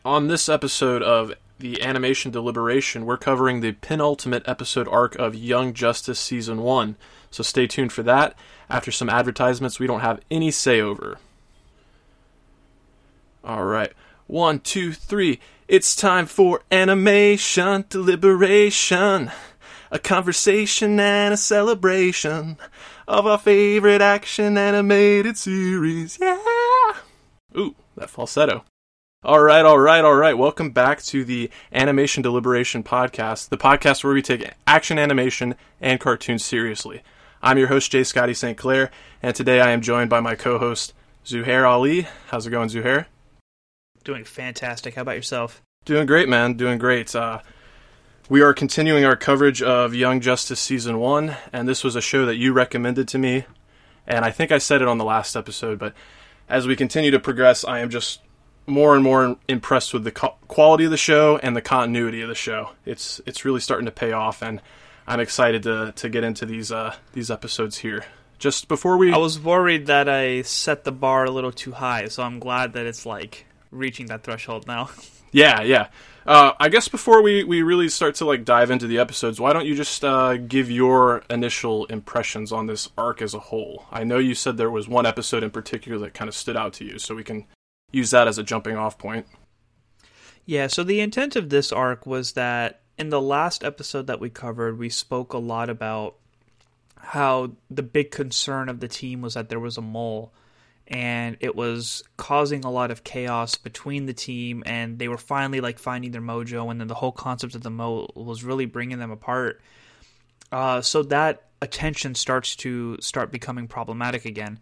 On this episode of the Animation Deliberation, we're covering the penultimate episode arc of Young Justice Season 1. So stay tuned for that. After some advertisements we don't have any say over. Alright, 1, 2, 3. It's time for Animation Deliberation. A conversation and a celebration of our favorite action animated series. Yeah! Ooh, that falsetto. All right. Welcome back to the Animation Deliberation Podcast, the podcast where we take action animation and cartoons seriously. I'm your host, J. Scotty St. Clair, and today I am joined by my co-host, Zuhair Ali. How's it going, Zuhair? Doing fantastic. How about yourself? Doing great, man. Doing great. We are continuing our coverage of Young Justice Season 1, and this was a show that you recommended to me, and I think I said it on the last episode, but as we continue to progress, I am just more and more impressed with the quality of the show and the continuity of the show. It's really starting to pay off, and I'm excited to get into these episodes here. Just before we... I was worried that I set the bar a little too high, so I'm glad that it's reaching that threshold now. Yeah. I guess before we really start to dive into the episodes, why don't you just give your initial impressions on this arc as a whole? I know you said there was one episode in particular that kind of stood out to you, so we can use that as a jumping off point. Yeah, so the intent of this arc was that in the last episode that we covered, we spoke a lot about how the big concern of the team was that there was a mole, and it was causing a lot of chaos between the team, and they were finally finding their mojo, and then the whole concept of the mole was really bringing them apart. So that attention starts becoming problematic again.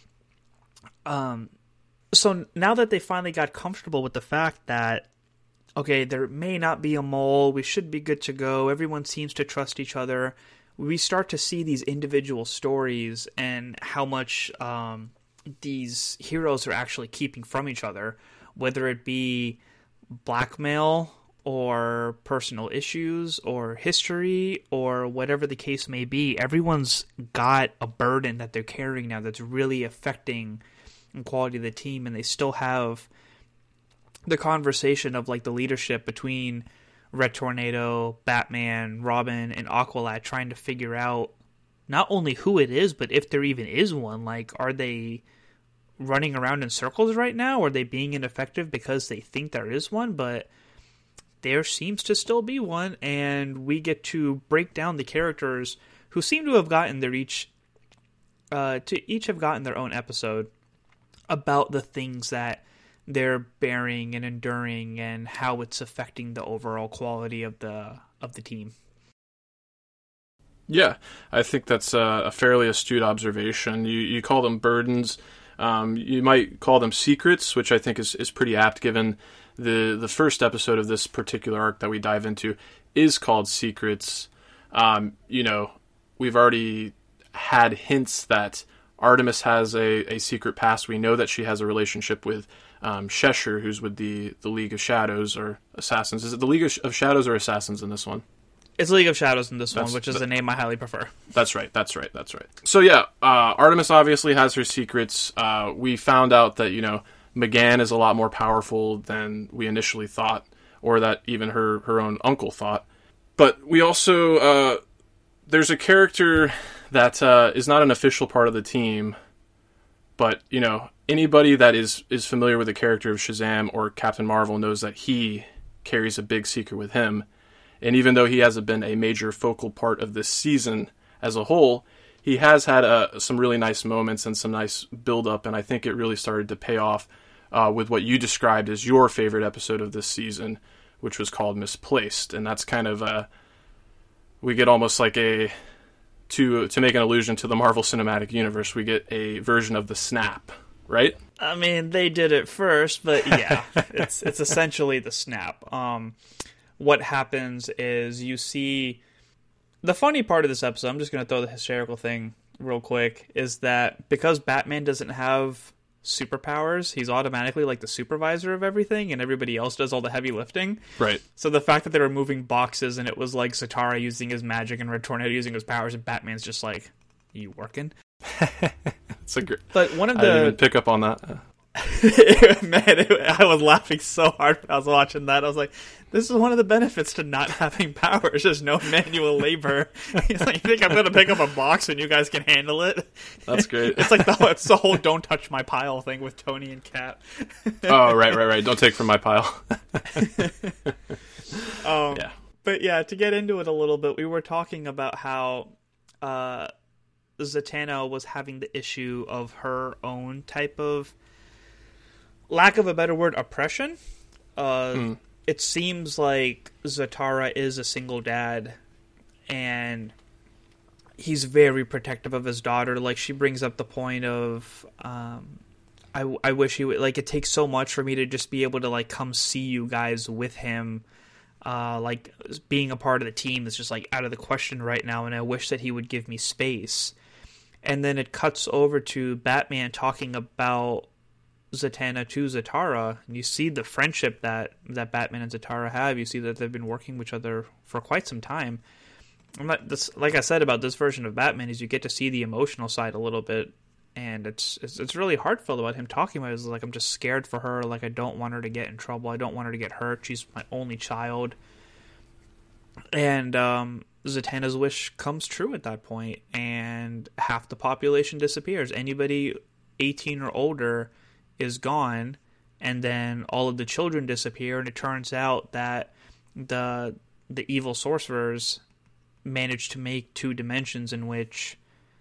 So now that they finally got comfortable with the fact that, okay, there may not be a mole, we should be good to go, everyone seems to trust each other, we start to see these individual stories and how much these heroes are actually keeping from each other, whether it be blackmail or personal issues or history or whatever the case may be. Everyone's got a burden that they're carrying now that's really affecting the quality of the team, and they still have the conversation of the leadership between Red Tornado, Batman, Robin, and Aqualad trying to figure out not only who it is, but if there even is one. Are they running around in circles right now? Or are they being ineffective because they think there is one? But there seems to still be one, and we get to break down the characters who seem to have gotten each have gotten their own episode about the things that they're bearing and enduring and how it's affecting the overall quality of the team. Yeah, I think that's a fairly astute observation. You call them burdens. You might call them secrets, which I think is pretty apt given the first episode of this particular arc that we dive into is called Secrets. We've already had hints that Artemis has a secret past. We know that she has a relationship with Cheshire, who's with the League of Shadows or Assassins. Is it the League of Shadows or Assassins in this one? It's League of Shadows in this one, which is the name I highly prefer. That's right. So yeah, Artemis obviously has her secrets. We found out that, M'gann is a lot more powerful than we initially thought, or that even her own uncle thought. But we also, there's a character that is not an official part of the team, but, anybody that is familiar with the character of Shazam or Captain Marvel knows that he carries a big secret with him. And even though he hasn't been a major focal part of this season as a whole, he has had some really nice moments and some nice build-up, and I think it really started to pay off with what you described as your favorite episode of this season, which was called Misplaced. And that's kind of, we get almost to make an allusion to the Marvel Cinematic Universe, we get a version of the Snap, right? I mean, they did it first, but yeah, it's essentially the Snap. What happens is you see... The funny part of this episode, I'm just going to throw the hysterical thing real quick, is that because Batman doesn't have superpowers, he's automatically the supervisor of everything, and everybody else does all the heavy lifting. Right. So the fact that they were moving boxes, and it was Zatara using his magic and Red Tornado using his powers, and Batman's just you working? It's a great... But one of I didn't even pick up on that. Man, I was laughing so hard when I was watching that. I was like, this is one of the benefits to not having powers. There's no manual labor. He's like, you think I'm going to pick up a box and you guys can handle it? That's great. It's like it's the whole don't touch my pile thing with Tony and Cap. Oh, right. Don't take from my pile. Yeah. But yeah, to get into it a little bit, we were talking about how Zatanna was having the issue of her own type of, lack of a better word, oppression. It seems like Zatara is a single dad, and he's very protective of his daughter. Like, she brings up the point of, I wish he would, like, it takes so much for me to just be able to, like, come see you guys with him. Like, being a part of the team is just, like, out of the question right now, and I wish that he would give me space. And then it cuts over to Batman talking about Zatanna to Zatara, and you see the friendship that Batman and Zatara have. You see that they've been working with each other for quite some time. Like I said about this version of Batman, is you get to see the emotional side a little bit, and it's really heartfelt about him talking about it. It's like, I'm just scared for her. Like, I don't want her to get in trouble. I don't want her to get hurt. She's my only child. And Zatanna's wish comes true at that point, and half the population disappears. Anybody 18 or older is gone, and then all of the children disappear, and it turns out that the evil sorcerers managed to make two dimensions in which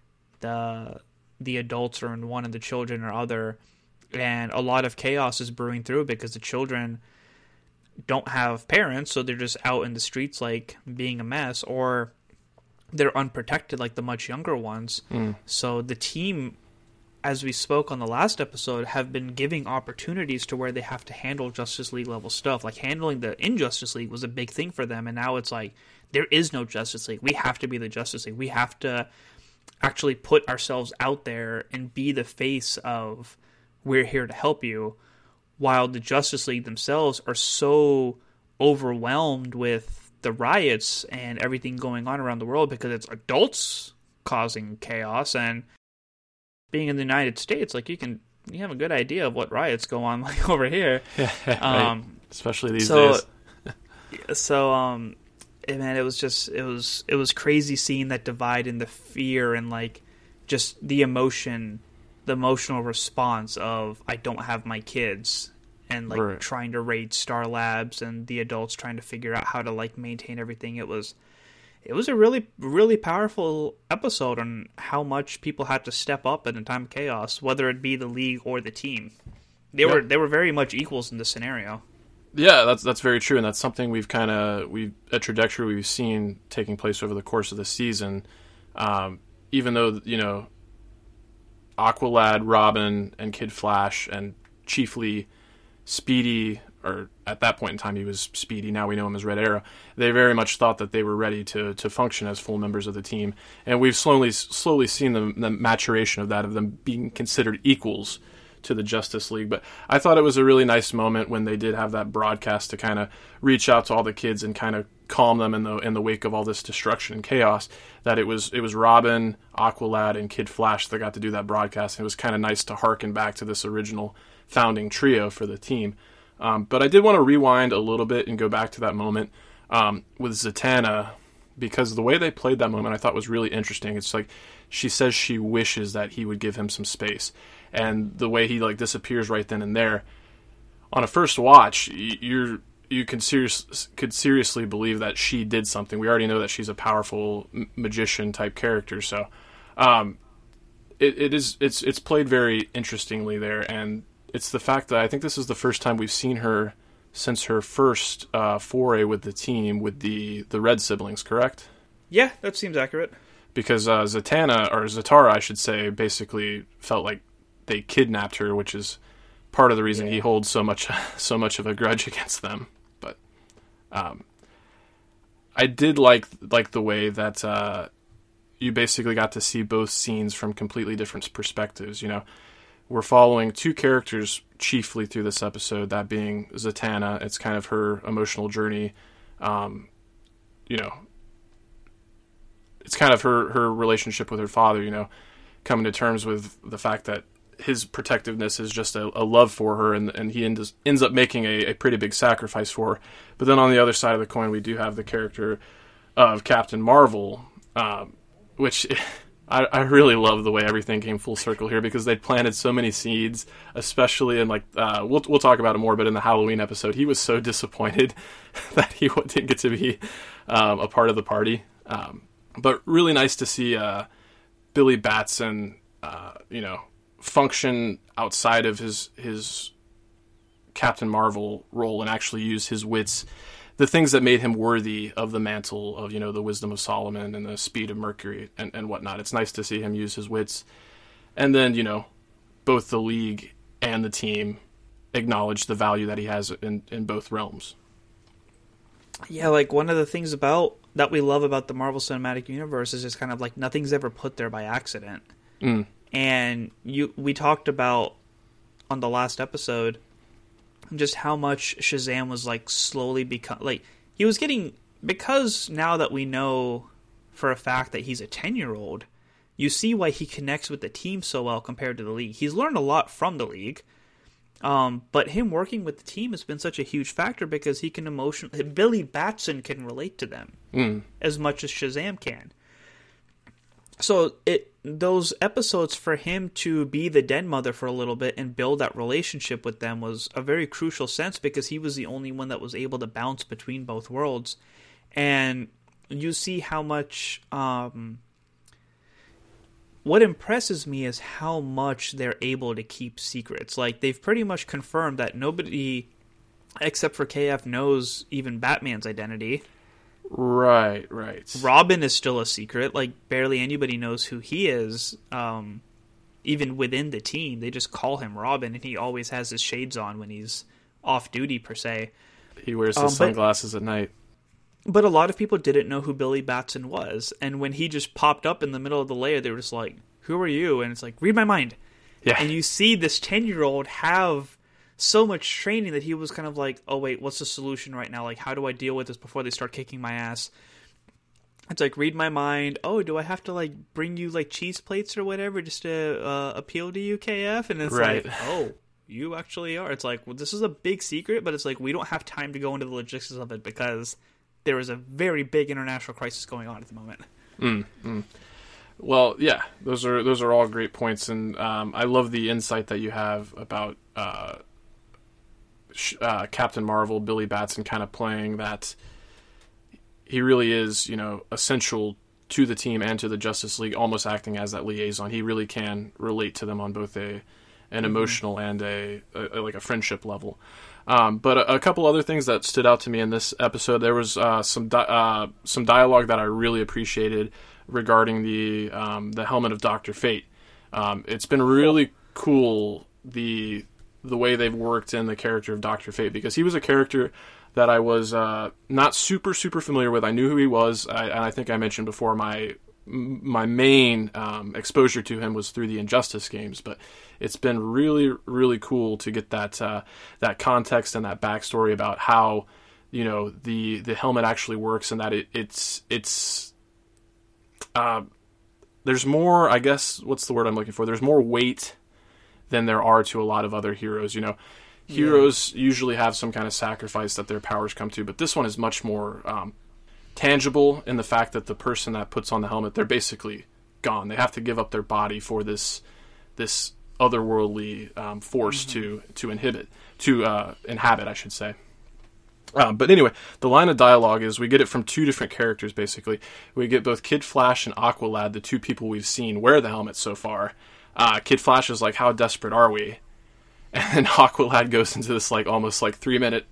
the adults are in one and the children are other, and a lot of chaos is brewing through because the children don't have parents, so they're just out in the streets, like, being a mess, or they're unprotected like the much younger ones. So the team, as we spoke on the last episode, have been giving opportunities to where they have to handle Justice League level stuff. Like, handling the Injustice League was a big thing for them, and now it's like, there is no Justice League. We have to be the Justice League. We have to actually put ourselves out there and be the face of, we're here to help you, while the Justice League themselves are so overwhelmed with the riots and everything going on around the world because it's adults causing chaos. And being in the United States, like, you have a good idea of what riots go on, like, over here. Right. Especially these days. Man, it was crazy seeing that divide and the fear and, like, just the emotional response of, I don't have my kids, and, like, right, trying to raid Star Labs and the adults trying to figure out how to, like, maintain everything. It was a really, really powerful episode on how much people had to step up in a time of chaos, whether it be the League or the team. They were very much equals in this scenario. Yeah, that's very true, and that's something a trajectory we've seen taking place over the course of the season. Even though, you know, Aqualad, Robin, and Kid Flash, and chiefly Speedy, or at that point in time he was Speedy, now we know him as Red Arrow, they very much thought that they were ready to function as full members of the team. And we've slowly seen the maturation of that, of them being considered equals to the Justice League. But I thought it was a really nice moment when they did have that broadcast to kind of reach out to all the kids and kind of calm them in the wake of all this destruction and chaos, that it was Robin, Aqualad, and Kid Flash that got to do that broadcast. And it was kind of nice to harken back to this original founding trio for the team. But I did want to rewind a little bit and go back to that moment with Zatanna, because the way they played that moment I thought was really interesting. It's like, she says she wishes that he would give him some space, and the way he, like, disappears right then and there. On a first watch, you could seriously believe that she did something. We already know that she's a powerful magician type character, so it's played very interestingly there. And it's the fact that I think this is the first time we've seen her since her first foray with the team with the Red siblings, correct? Yeah, that seems accurate. Because Zatara, I should say, basically felt like they kidnapped her, which is part of the reason he holds so much of a grudge against them. But I did like the way that you basically got to see both scenes from completely different perspectives. You know, we're following two characters chiefly through this episode, that being Zatanna. It's kind of her emotional journey. You know, it's kind of her relationship with her father, you know, coming to terms with the fact that his protectiveness is just a love for her, and he ends up making a pretty big sacrifice for her. But then on the other side of the coin, we do have the character of Captain Marvel, which I really love the way everything came full circle here, because they planted so many seeds, especially in we'll talk about it more, but in the Halloween episode, he was so disappointed that he didn't get to be a part of the party. But really nice to see Billy Batson, function outside of his Captain Marvel role and actually use his wits, the things that made him worthy of the mantle of, the wisdom of Solomon and the speed of Mercury and whatnot. It's nice to see him use his wits. And then, both the League and the team acknowledge the value that he has in both realms. Yeah, one of the things that we love about the Marvel Cinematic Universe is just kind of nothing's ever put there by accident. Mm. And we talked about on the last episode just how much Shazam was slowly he was getting, because now that we know for a fact that he's a 10-year-old, you see why he connects with the team so well compared to the League. He's learned a lot from the League, but him working with the team has been such a huge factor because he can Billy Batson can relate to them as much as Shazam can. So those episodes for him to be the Den Mother for a little bit and build that relationship with them was a very crucial sense, because he was the only one that was able to bounce between both worlds. And you see how much... what impresses me is how much they're able to keep secrets. They've pretty much confirmed that nobody except for KF knows even Batman's identity. Right. Robin is still a secret. Barely anybody knows who he is. Even within the team, they just call him Robin, and he always has his shades on when he's off duty, per se. He wears his sunglasses at night. But a lot of people didn't know who Billy Batson was, and when he just popped up in the middle of the layer, they were just like, "Who are you?" And it's read my mind. Yeah. And you see this 10-year-old have so much training that he was kind of oh wait, what's the solution right now? How do I deal with this before they start kicking my ass? It's read my mind. Oh, do I have to bring you cheese plates or whatever just to appeal to you, KF? And it's right. Oh, you actually are. It's well, this is a big secret, but it's we don't have time to go into the logistics of it because there is a very big international crisis going on at the moment. Well, yeah, those are all great points, and I love the insight that you have about Captain Marvel, Billy Batson, kind of playing that he really is, essential to the team and to the Justice League, almost acting as that liaison. He really can relate to them on both an emotional and a friendship level. But a couple other things that stood out to me in this episode, there was some dialogue that I really appreciated regarding the helmet of Dr. Fate. It's been really cool the way they've worked in the character of Dr. Fate, because he was a character that I was not super familiar with. I knew who he was. I think I mentioned before my main exposure to him was through the Injustice games, but it's been really cool to get that context and that backstory about how the helmet actually works, and that it's there's more, I guess, what's the word I'm looking for? There's more weight than there are to a lot of other heroes. Heroes usually have some kind of sacrifice that their powers come to, but this one is much more tangible in the fact that the person that puts on the helmet, they're basically gone. They have to give up their body for this otherworldly force to inhabit, I should say. But anyway, the line of dialogue is, we get it from two different characters, basically. We get both Kid Flash and Aqualad, the two people we've seen wear the helmet so far. Kid Flash is how desperate are we? And then Aqualad goes into this almost 3-minute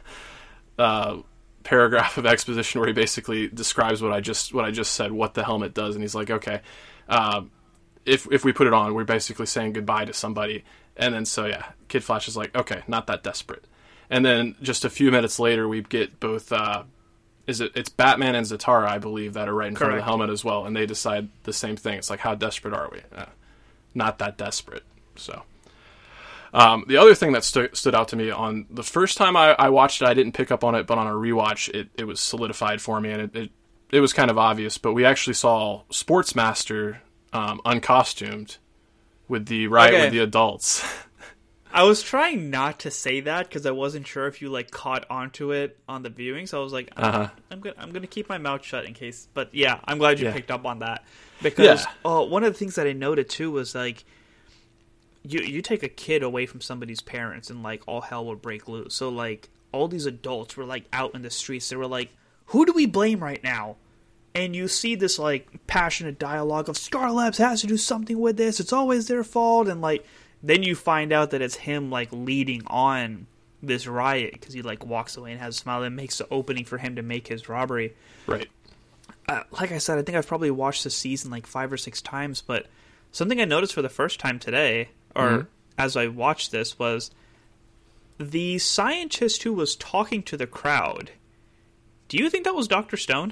paragraph of exposition where he basically describes what I just said, what the helmet does, and he's like, okay, if we put it on, we're basically saying goodbye to somebody. And then Kid Flash is like, okay, not that desperate. And then just a few minutes later, we get both it's Batman and Zatara, I believe, that are right in front of the helmet as well, and they decide the same thing. It's how desperate are we? Not that desperate. So the other thing that stood out to me, on the first time I watched it, I didn't pick up on it, but on a rewatch, it was solidified for me, and it was kind of obvious. But we actually saw Sportsmaster uncostumed with the riot Okay. with the adults. I was trying not to say that because I wasn't sure if you like caught onto it on the viewing. So I was like, I'm gonna keep my mouth shut in case. But yeah, I'm glad you picked up on that because one of the things that I noted too was like you take a kid away from somebody's parents and like all hell would break loose. So like all these adults were like out in the streets. They were like, who do we blame right now? And you see this like passionate dialogue of Star Labs has to do something with this. It's always their fault, and like. Then you find out that it's him, like, leading on this riot because he, like, walks away and has a smile and makes the opening for him to make his robbery. Right. Like I said, I think I've probably watched this season, like, 5 or 6 times, but something I noticed for the first time today, or as I watched this, was the scientist who was talking to the crowd. Do you think that was Dr. Stone?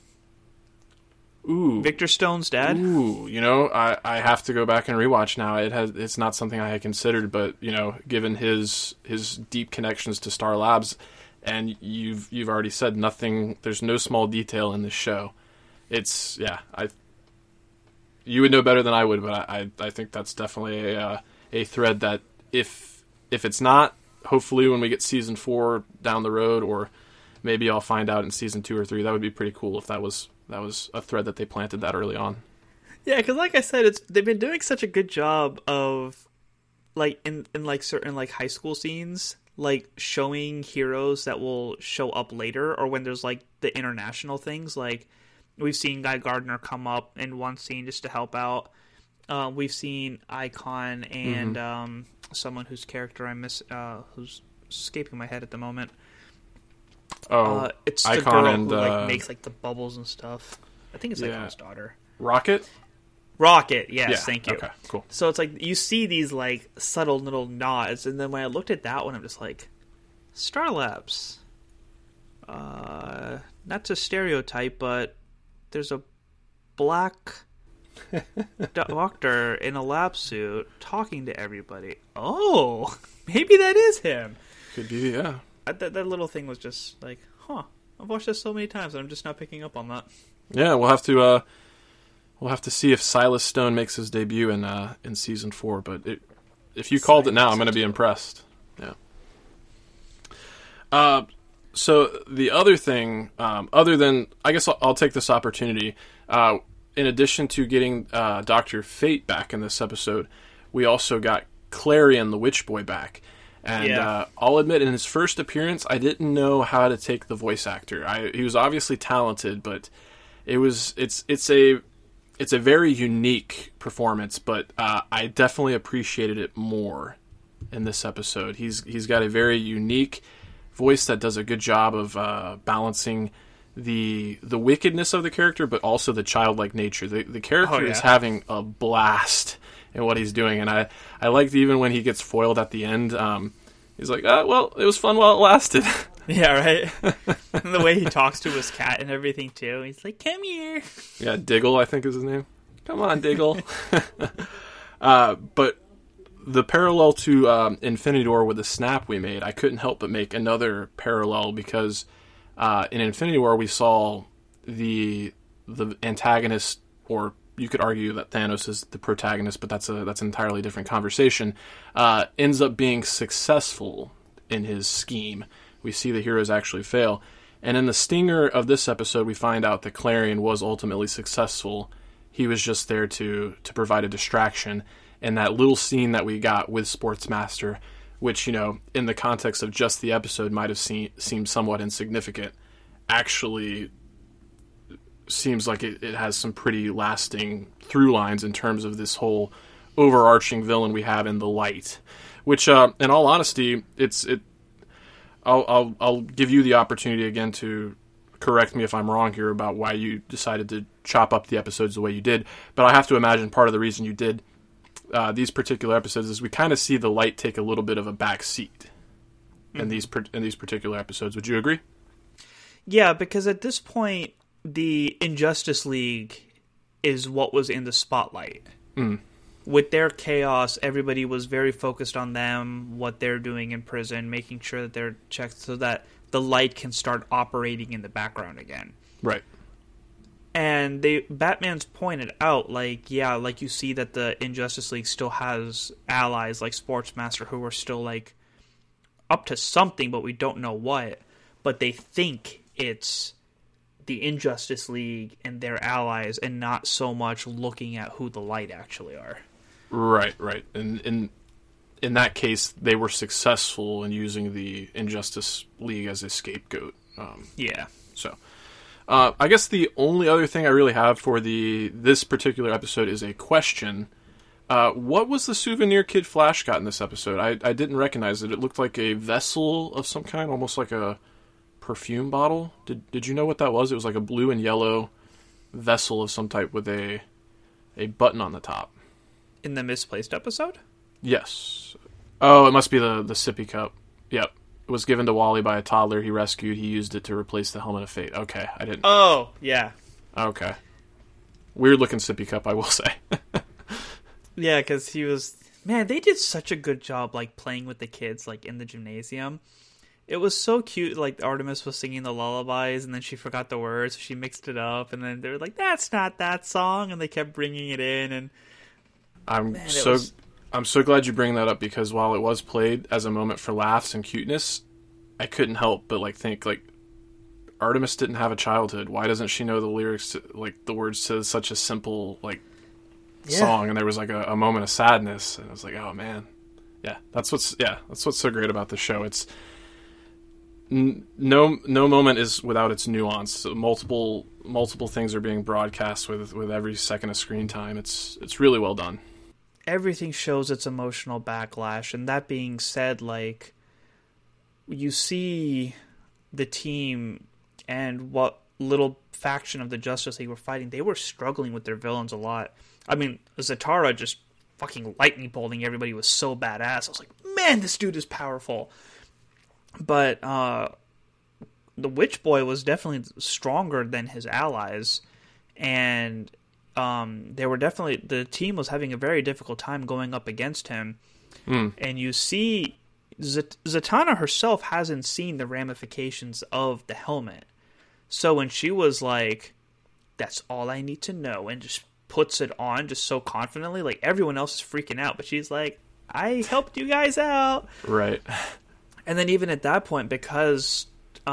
Ooh. Victor Stone's dad? Ooh, I have to go back and rewatch now. It's not something I had considered, but given his deep connections to Star Labs, and you've already said nothing. There's no small detail in this show. It's you would know better than I would, but I think that's definitely a thread that if it's not, hopefully when we get season 4 down the road, or maybe I'll find out in season 2 or 3. That would be pretty cool if that was a thread that they planted that early on. Yeah, because like I said, they've been doing such a good job of, like, in like certain like high school scenes, like showing heroes that will show up later, or when there's like the international things. Like we've seen Guy Gardner come up in one scene just to help out. We've seen Icon and someone whose character I miss, who's escaping my head at the moment. It's the Icon girl and who like makes like the bubbles and stuff. I think it's Icon's daughter. Rocket, yes, thank you. Okay, cool. So it's like you see these like subtle little nods, and then when I looked at that one, I'm just like, Star Labs. Not to stereotype, but there's a black doctor in a lab suit talking to everybody. Oh, maybe that is him. Could be, yeah. That little thing was just like, I've watched this so many times, and I'm just not picking up on that. Yeah, we'll have to see if Silas Stone makes his debut in season 4. But if you called it now, I'm going to be impressed. Yeah. So the other thing, other than, I guess I'll take this opportunity. In addition to getting Dr. Fate back in this episode, we also got Clarion the Witch Boy back. And I'll admit, in his first appearance, I didn't know how to take the voice actor. He was obviously talented, but it's a very unique performance. But I definitely appreciated it more in this episode. He's got a very unique voice that does a good job of balancing the wickedness of the character, but also the childlike nature. The character is having a blast in what he's doing, and I liked even when he gets foiled at the end. He's like, well, it was fun while it lasted. Yeah, right. And the way he talks to his cat and everything too. He's like, "Come here." Yeah, Diggle, I think is his name. Come on, Diggle. But the parallel to Infinity War with the snap we made, I couldn't help but make another parallel because in Infinity War we saw the antagonist, or you could argue that Thanos is the protagonist, but that's an entirely different conversation, ends up being successful in his scheme. We see the heroes actually fail. And in the stinger of this episode, we find out that Clarion was ultimately successful. He was just there to provide a distraction. And that little scene that we got with Sportsmaster, which, in the context of just the episode might have seemed somewhat insignificant, actually seems like it has some pretty lasting through lines in terms of this whole overarching villain we have in the Light. Which, in all honesty, I'll give you the opportunity again to correct me if I'm wrong here about why you decided to chop up the episodes the way you did. But I have to imagine part of the reason you did these particular episodes is we kind of see the Light take a little bit of a back seat in these particular episodes. Would you agree? Yeah, because at this point, the Injustice League is what was in the spotlight. With their chaos, everybody was very focused on them, what they're doing in prison, making sure that they're checked so that the Light can start operating in the background again. Right. And Batman's pointed out, like, yeah, like you see that the Injustice League still has allies like Sportsmaster who are still, like, up to something, but we don't know what. But they think it's the Injustice League and their allies, and not so much looking at who the Light actually are. Right. And in that case, they were successful in using the Injustice League as a scapegoat. Yeah. So, I guess the only other thing I really have for this particular episode is a question. What was the souvenir Kid Flash got in this episode? I didn't recognize it. It looked like a vessel of some kind, almost like a perfume bottle. Did you know what that was? It was like a blue and yellow vessel of some type with a button on the top. In the Misplaced episode? Yes. Oh, it must be the sippy cup. Yep. It was given to Wally by a toddler he rescued. He used it to replace the Helmet of Fate. Okay, I didn't... Oh, yeah. Okay. Weird looking sippy cup, I will say. Yeah, because he was... Man, they did such a good job, like, playing with the kids, like, in the gymnasium. It was so cute, like, Artemis was singing the lullabies, and then she forgot the words, so she mixed it up, and then they were like, that's not that song, and they kept bringing it in, and... I'm so glad you bring that up, because while it was played as a moment for laughs and cuteness, I couldn't help but, like, think, like, Artemis didn't have a childhood. Why doesn't she know the lyrics, to, like, the words to such a simple, like, song? And there was, like, a moment of sadness, and I was like, oh, man. Yeah, that's what's so great about the show. It's... No moment is without its nuance. So multiple things are being broadcast with every second of screen time. It's really well done. Everything shows its emotional backlash, and that being said, like, you see the team and what little faction of the Justice League were fighting, they were struggling with their villains a lot. I mean, Zatara just fucking lightning bolting everybody was so badass. I was like, man, this dude is powerful. But the Witch Boy was definitely stronger than his allies, and they were definitely, the team was having a very difficult time going up against him. And you see Zatanna herself hasn't seen the ramifications of the helmet, so when she was like, that's all I need to know, and just puts it on just so confidently, like, everyone else is freaking out, but she's like, I helped you guys out, right? And then even at that point, because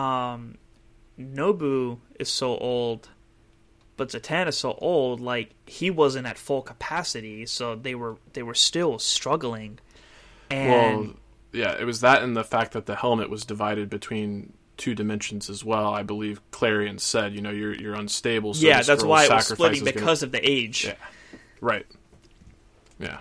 Nobu is so old, but Zatanna's so old, like, he wasn't at full capacity, so they were still struggling. And well, yeah, it was that, and the fact that the helmet was divided between two dimensions as well. I believe Clarion said, you know, you're unstable. So yeah, that's why it was splitting, because of the age. Yeah, right. Yeah.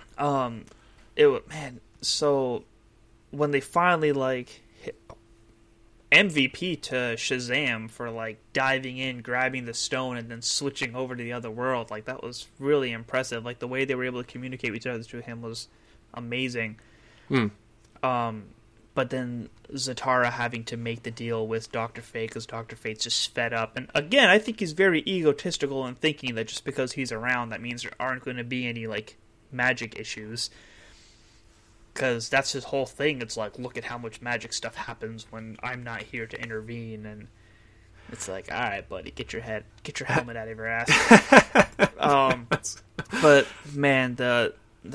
So when they finally, like, hit MVP to Shazam for, like, diving in, grabbing the stone, and then switching over to the other world, like, that was really impressive. Like, the way they were able to communicate with each other through him was amazing. But then Zatara having to make the deal with Dr. Fate, because Dr. Fate's just fed up. And again, I think he's very egotistical in thinking that just because he's around, that means there aren't going to be any, like, magic issues. Because that's his whole thing. It's like, look at how much magic stuff happens when I'm not here to intervene. And it's like, all right, buddy, get your helmet out of your ass. But man, the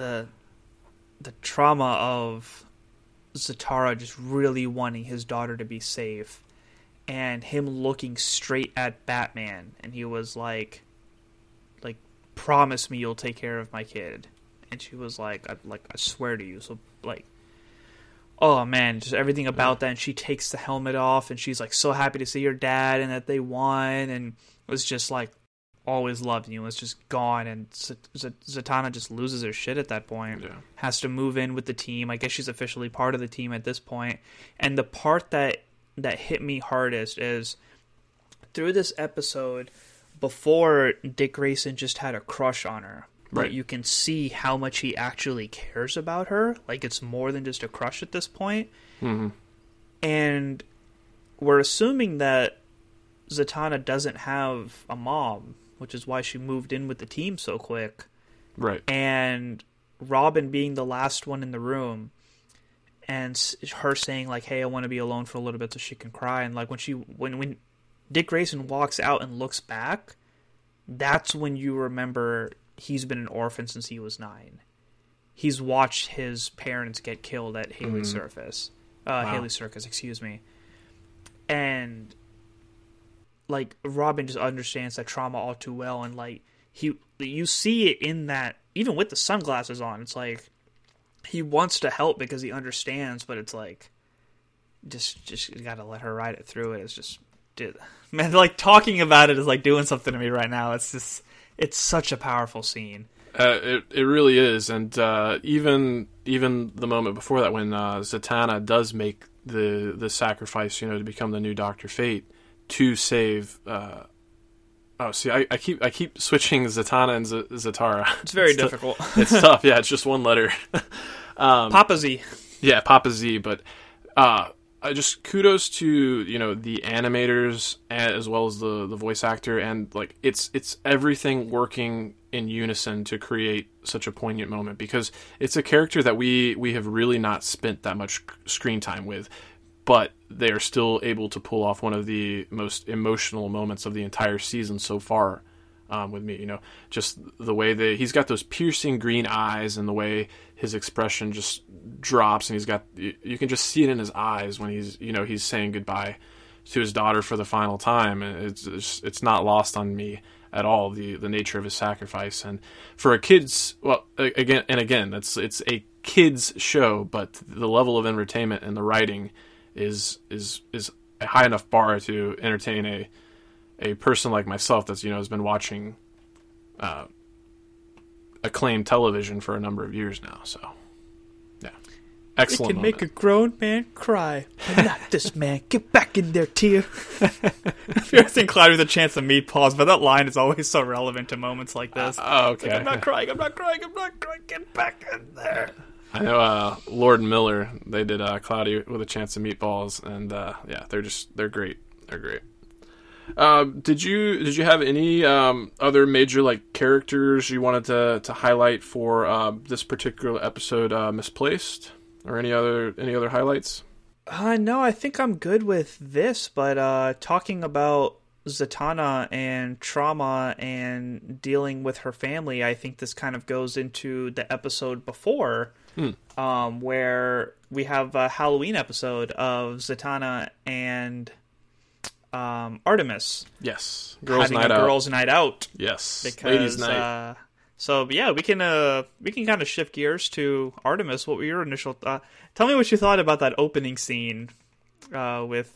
trauma of Zatara just really wanting his daughter to be safe, and him looking straight at Batman, and he was like, promise me you'll take care of my kid. And she was like, I swear to you. So, like, oh man, just everything about that. And she takes the helmet off, and she's like so happy to see her dad and that they won, and was just like, always loved you. It's just gone, and Zatanna just loses her shit at that point. Yeah. Has to move in with the team. I guess she's officially part of the team at this point. And the part that hit me hardest is through this episode, before Dick Grayson just had a crush on her. Right. You can see how much he actually cares about her. Like, it's more than just a crush at this point. Mm-hmm. And we're assuming that Zatanna doesn't have a mom, which is why she moved in with the team so quick. Right. And Robin being the last one in the room, and her saying, like, hey, I want to be alone for a little bit so she can cry. And, like, when Dick Grayson walks out and looks back, that's when you remember he's been an orphan since he was 9. He's watched his parents get killed at Haley Circus. Haley Circus, excuse me. And, like, Robin just understands that trauma all too well, and, like, you see it in that, even with the sunglasses on, it's like, he wants to help because he understands, but it's like, just you gotta let her ride it through it. It's just, man, like, talking about it is like doing something to me right now. It's just, it's such a powerful scene. It really is, and even the moment before that, when Zatanna does make the sacrifice, to become the new Dr. Fate to save. I keep switching Zatanna and Zatara. It's very difficult. It's tough. Yeah, it's just one letter. Papa Z. Yeah, Papa Z. But I just kudos to the animators as well as the voice actor, and like it's everything working in unison to create such a poignant moment, because it's a character that we have really not spent that much screen time with, but they are still able to pull off one of the most emotional moments of the entire season so far. With me, just the way he's got those piercing green eyes, and the way his expression just drops, and you can just see it in his eyes when he's saying goodbye to his daughter for the final time, and it's not lost on me at all, the nature of his sacrifice. And for a kids, again, it's a kids show, but the level of entertainment and the writing is a high enough bar to entertain a person like myself that's has been watching acclaimed television for a number of years now. So yeah, excellent. It can make a grown man cry, but not this man. Get back in there, Tia. If you're asking Clyde with a chance to meatballs, but that line is always so relevant to moments like this. Okay, like, I'm not crying. Get back in there. I know Lord and Miller, they did Cloudy with a Chance of Meatballs, and they're great. They're great. Did you have any other major characters you wanted to highlight for this particular episode, Misplaced, or any other highlights? No, I think I'm good with this. But talking about Zatanna and trauma and dealing with her family, I think this kind of goes into the episode before, where we have a Halloween episode of Zatanna and Artemis. Yes, girls' night out. Yes, because, ladies' night. So yeah, we can kind of shift gears to Artemis. What were your initial tell me what you thought about that opening scene with.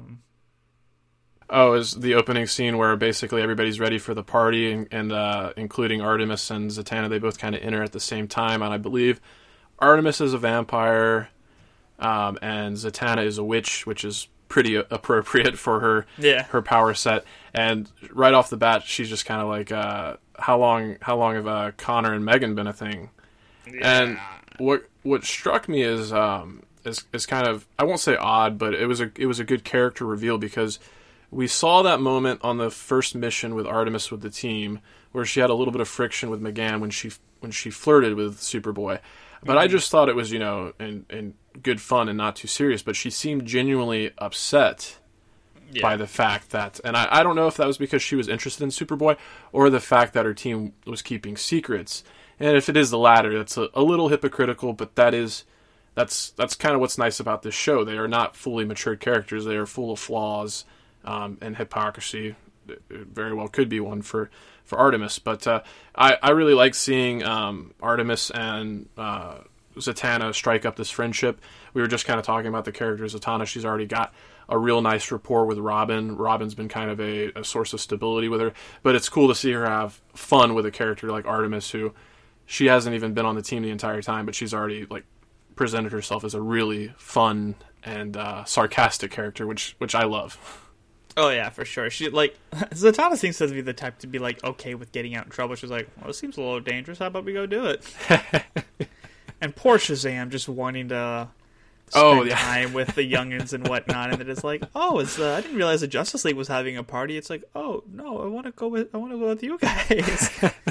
Is the opening scene where basically everybody's ready for the party, and including Artemis and Zatanna. They both kind of enter at the same time, and I believe Artemis is a vampire, and Zatanna is a witch, which is pretty appropriate for her power set. And right off the bat, she's just kind of like, how long have Connor and Megan been a thing? Yeah. And what struck me is kind of, I won't say odd, but it was a good character reveal, because we saw that moment on the first mission with Artemis with the team, where she had a little bit of friction with McGann when she flirted with Superboy. But I just thought it was, in good fun and not too serious. But she seemed genuinely upset by the fact that, and I don't know if that was because she was interested in Superboy, or the fact that her team was keeping secrets. And if it is the latter, that's a little hypocritical. But that's kind of what's nice about this show. They are not fully matured characters. They are full of flaws and hypocrisy. It very well could be one for Artemis, but I really like seeing Artemis and Zatanna strike up this friendship. We were just kind of talking about the character Zatanna. She's already got a real nice rapport with Robin. Robin's been kind of a source of stability with her, but it's cool to see her have fun with a character like Artemis, who she hasn't even been on the team the entire time, but she's already presented herself as a really fun and sarcastic character, which I love. Oh yeah, for sure. She Zatanna seems to be the type to be okay with getting out in trouble. She's like, well, it seems a little dangerous. How about we go do it? And poor Shazam just wanting to spend time with the youngins and whatnot, and it is like, I didn't realize the Justice League was having a party. It's like, oh no, I want to go with you guys.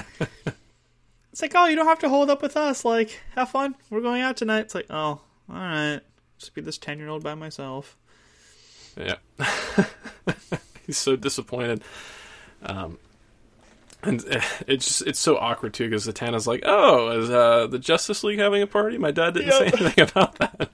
It's like, oh, you don't have to hold up with us. Have fun. We're going out tonight. It's like, oh, all right, just be this 10-year-old by myself. Yeah. He's so disappointed. And it's so awkward too because Zatanna's like, "Oh, is the Justice League having a party? My dad didn't say anything about that."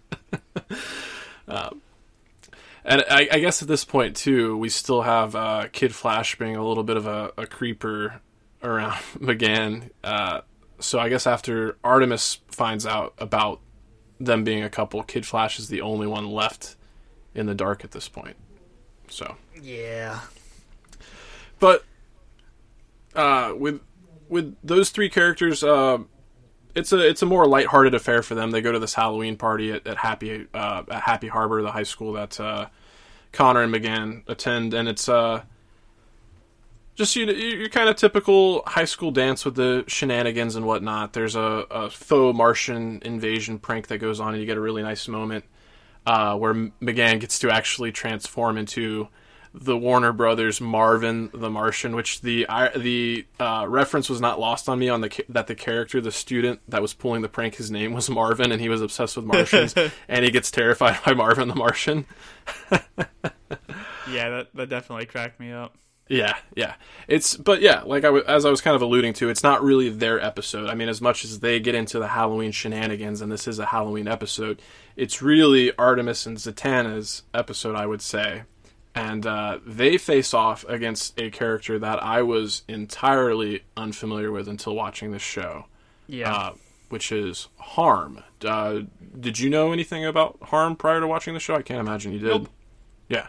And I guess at this point too, we still have Kid Flash being a little bit of a creeper around McGann. So I guess after Artemis finds out about them being a couple, Kid Flash is the only one left in the dark at this point. So yeah, but with those three characters, it's a more lighthearted affair for them. They go to this Halloween party at Happy Harbor, the high school that Connor and McGann attend, and it's just your kind of typical high school dance with the shenanigans and whatnot. There's a faux Martian invasion prank that goes on, and you get a really nice moment where McGann gets to actually transform into the Warner Brothers Marvin the Martian, which the reference was not lost on me that the character, the student that was pulling the prank, his name was Marvin, and he was obsessed with Martians, and he gets terrified by Marvin the Martian. Yeah, that definitely cracked me up. Yeah. But like as I was kind of alluding to, it's not really their episode. I mean, as much as they get into the Halloween shenanigans, and this is a Halloween episode, it's really Artemis and Zatanna's episode, I would say. And they face off against a character that I was entirely unfamiliar with until watching this show. Yeah. Which is Harm. Did you know anything about Harm prior to watching the show? I can't imagine you did. Nope. Yeah.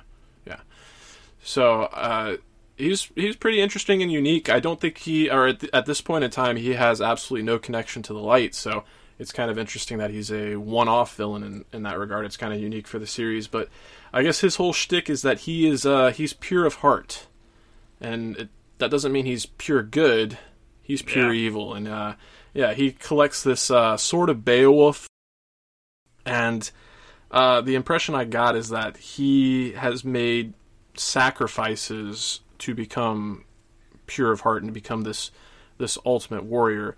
So he's pretty interesting and unique. I don't think at this point in time, he has absolutely no connection to the light. So it's kind of interesting that he's a one-off villain in that regard. It's kind of unique for the series, but I guess his whole shtick is that he's pure of heart, and that doesn't mean he's pure good. He's pure evil, and he collects this sword of Beowulf, and the impression I got is that he has made sacrifices to become pure of heart and to become this ultimate warrior.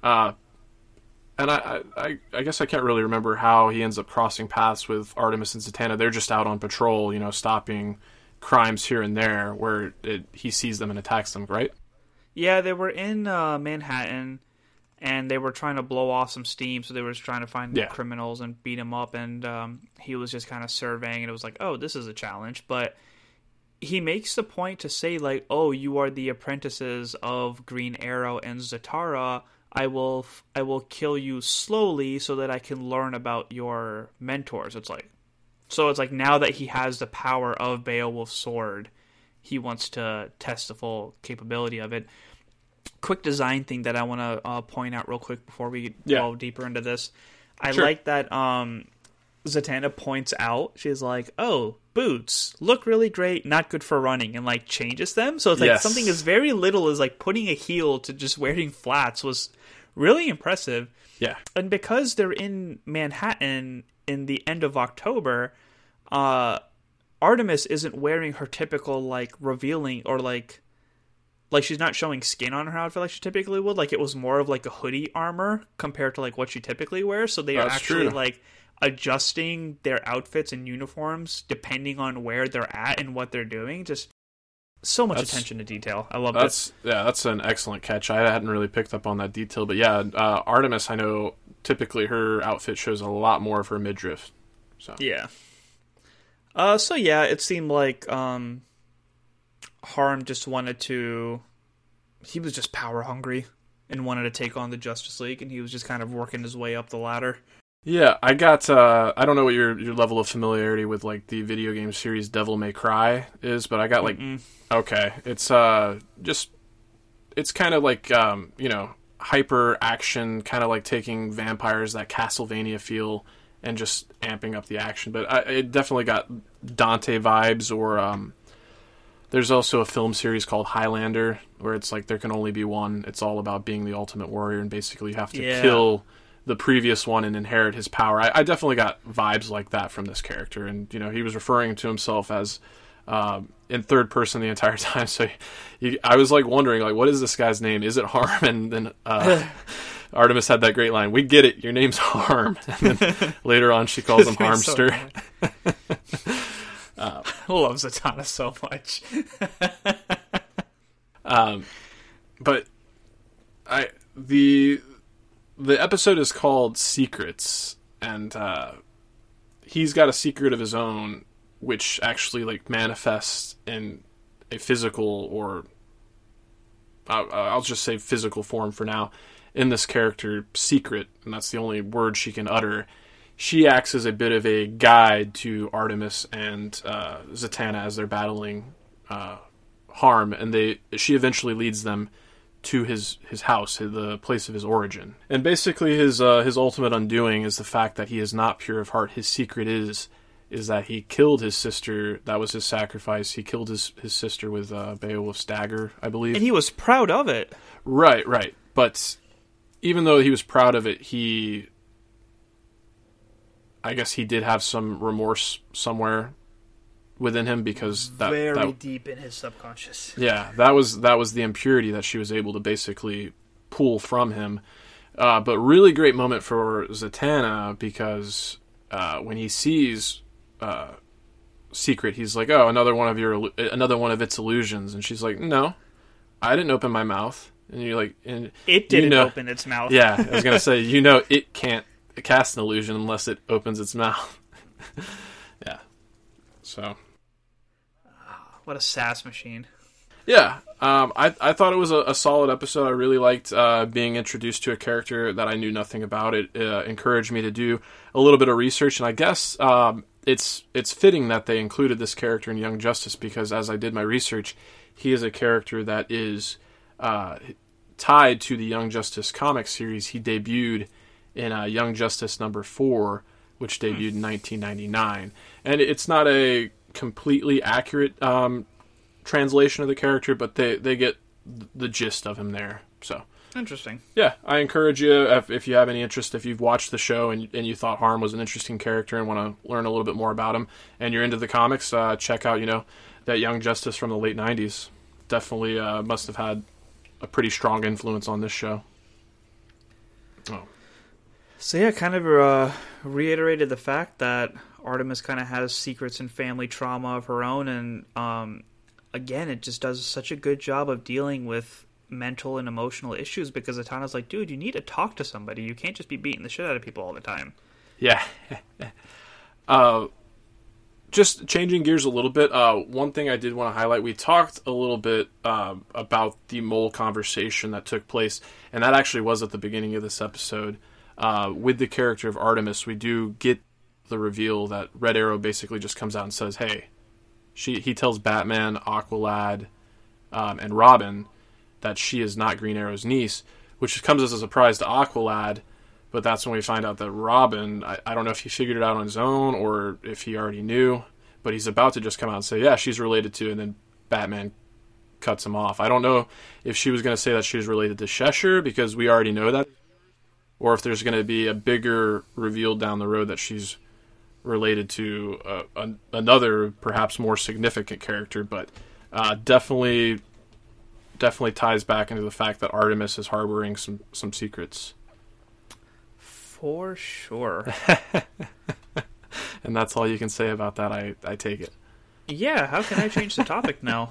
And I guess I can't really remember how he ends up crossing paths with Artemis and Zatanna. They're just out on patrol, stopping crimes here and there where he sees them and attacks them, right? Yeah, they were in Manhattan, and they were trying to blow off some steam, so they were just trying to find criminals and beat them up, and he was just kind of surveying, and it was like, oh, this is a challenge, but he makes the point to say, like, oh, you are the apprentices of Green Arrow and Zatara. I will kill you slowly so that I can learn about your mentors. It's like now that he has the power of Beowulf's sword, he wants to test the full capability of it. Quick design thing that I want to point out real quick before we delve deeper into this. I like that Zatanna points out, she's like, oh, boots look really great, not good for running, and like changes them. So it's like something as very little as like putting a heel to just wearing flats was really impressive. Yeah. And because they're in Manhattan in the end of October, Artemis isn't wearing her typical like revealing or like she's not showing skin on her outfit like she typically would. Like it was more of like a hoodie armor compared to like what she typically wears. So they are actually like adjusting their outfits and uniforms depending on where they're at and what they're doing. Just so much attention to detail. I love it. Yeah, that's an excellent catch. I hadn't really picked up on that detail, but yeah, Artemis, I know typically her outfit shows a lot more of her midriff. So yeah. So yeah, it seemed like Harm just wanted to. He was just power hungry and wanted to take on the Justice League, and he was just kind of working his way up the ladder. Yeah, I got, I don't know what your level of familiarity with, like, the video game series Devil May Cry is, but I got, like, okay, it's, it's kind of like, hyper action, kind of like taking vampires, that Castlevania feel, and just amping up the action, but it definitely got Dante vibes, or, there's also a film series called Highlander, where it's like there can only be one, it's all about being the ultimate warrior, and basically you have to kill the previous one and inherit his power. I definitely got vibes like that from this character, and he was referring to himself as in third person the entire time. So I was like wondering, like, what is this guy's name? Is it Harm? And then Artemis had that great line, "We get it, your name's Harm." And then later on, she calls him Harmster. I love Zatanna so much. but the episode is called Secrets, and he's got a secret of his own, which actually like manifests in a physical, or I'll just say physical form for now, in this character, Secret, and that's the only word she can utter. She acts as a bit of a guide to Artemis and Zatanna as they're battling harm, and she eventually leads them to his house, the place of his origin. And basically his ultimate undoing is the fact that he is not pure of heart. His secret is that he killed his sister. That was his sacrifice. He killed his sister with Beowulf's dagger, I believe. And he was proud of it. Right. But even though he was proud of it, I guess he did have some remorse somewhere within him, because that deep in his subconscious. Yeah, that was the impurity that she was able to basically pull from him. But really great moment for Zatanna, because when he sees Secret, he's like, "Oh, another one of its illusions," and she's like, "No, I didn't open my mouth." And you're like, and it didn't open its mouth. Yeah, I was gonna say, it can't cast an illusion unless it opens its mouth. Yeah, so. What a sass machine. Yeah, I thought it was a solid episode. I really liked being introduced to a character that I knew nothing about. It encouraged me to do a little bit of research, and I guess it's fitting that they included this character in Young Justice, because as I did my research, he is a character that is tied to the Young Justice comic series. He debuted in Young Justice #4, which debuted in 1999. And it's not a completely accurate translation of the character, but they get the gist of him there. So interesting. Yeah, I encourage you, if you have any interest, if you've watched the show and you thought Harm was an interesting character and want to learn a little bit more about him, and you're into the comics, check out that Young Justice from the late 90s. Definitely must have had a pretty strong influence on this show. Oh. So yeah, kind of reiterated the fact that Artemis kind of has secrets and family trauma of her own, and again, it just does such a good job of dealing with mental and emotional issues, because Zatanna's like, dude, you need to talk to somebody. You can't just be beating the shit out of people all the time. Yeah. Just changing gears a little bit, one thing I did want to highlight, we talked a little bit about the mole conversation that took place, and that actually was at the beginning of this episode. With the character of Artemis, we do get the reveal that Red Arrow basically just comes out and says, hey, he tells Batman, Aqualad, and Robin that she is not Green Arrow's niece, which comes as a surprise to Aqualad, but that's when we find out that Robin, I don't know if he figured it out on his own or if he already knew, but he's about to just come out and say, yeah, she's related to, and then Batman cuts him off. I don't know if she was going to say that she was related to Cheshire, because we already know that, or if there's going to be a bigger reveal down the road that she's related to another, perhaps more significant character, but definitely ties back into the fact that Artemis is harboring some secrets. For sure. And that's all you can say about that, I take it. Yeah, how can I change the topic now?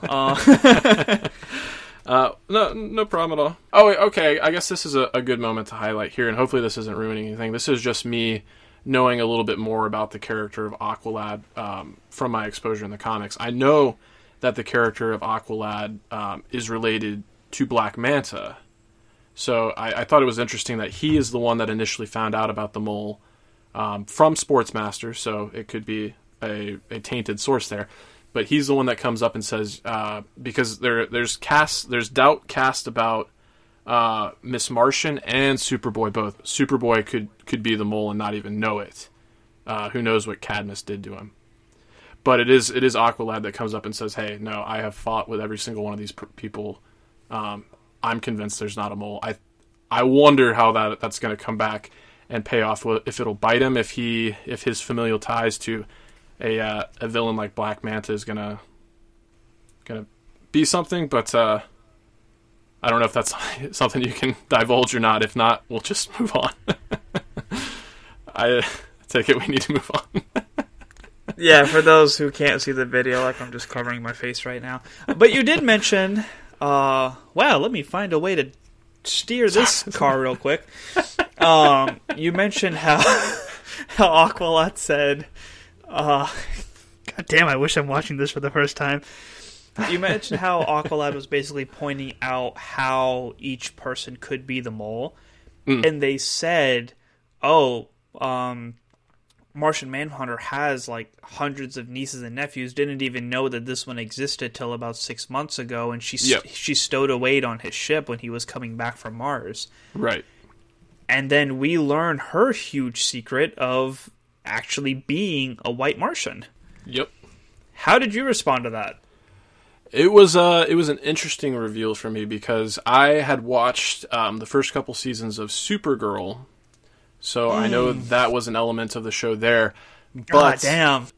No problem at all. Oh, okay, I guess this is a good moment to highlight here, and hopefully this isn't ruining anything. This is just me knowing a little bit more about the character of Aqualad from my exposure in the comics. I know that the character of Aqualad is related to Black Manta. So I thought it was interesting that he is the one that initially found out about the mole from Sportsmaster, so it could be a tainted source there. But he's the one that comes up and says, because there's doubt cast about Miss Martian and Superboy both. Superboy could be the mole and not even know it. Who knows what Cadmus did to him? But it is Aqualad that comes up and says, hey, no, I have fought with every single one of these people. I'm convinced there's not a mole. I wonder how that's going to come back and pay off, if it'll bite him, if his familial ties to a villain like Black Manta is gonna be something, but I don't know if that's something you can divulge or not. If not, we'll just move on. I take it we need to move on. Yeah, for those who can't see the video, like I'm just covering my face right now. But you did mention Well, let me find a way to steer this car real quick. You mentioned how Aqualad said, God damn, I wish I'm watching this for the first time. You mentioned how Aqualad was basically pointing out how each person could be the mole. And they said, Martian Manhunter has like hundreds of nieces and nephews, didn't even know that this one existed till about 6 months ago, and she stowed away on his ship when he was coming back from Mars. Right. And then we learn her huge secret of actually being a white Martian. Yep. How did you respond to that? It was an interesting reveal for me because I had watched the first couple seasons of Supergirl, so I know that was an element of the show there. But damn.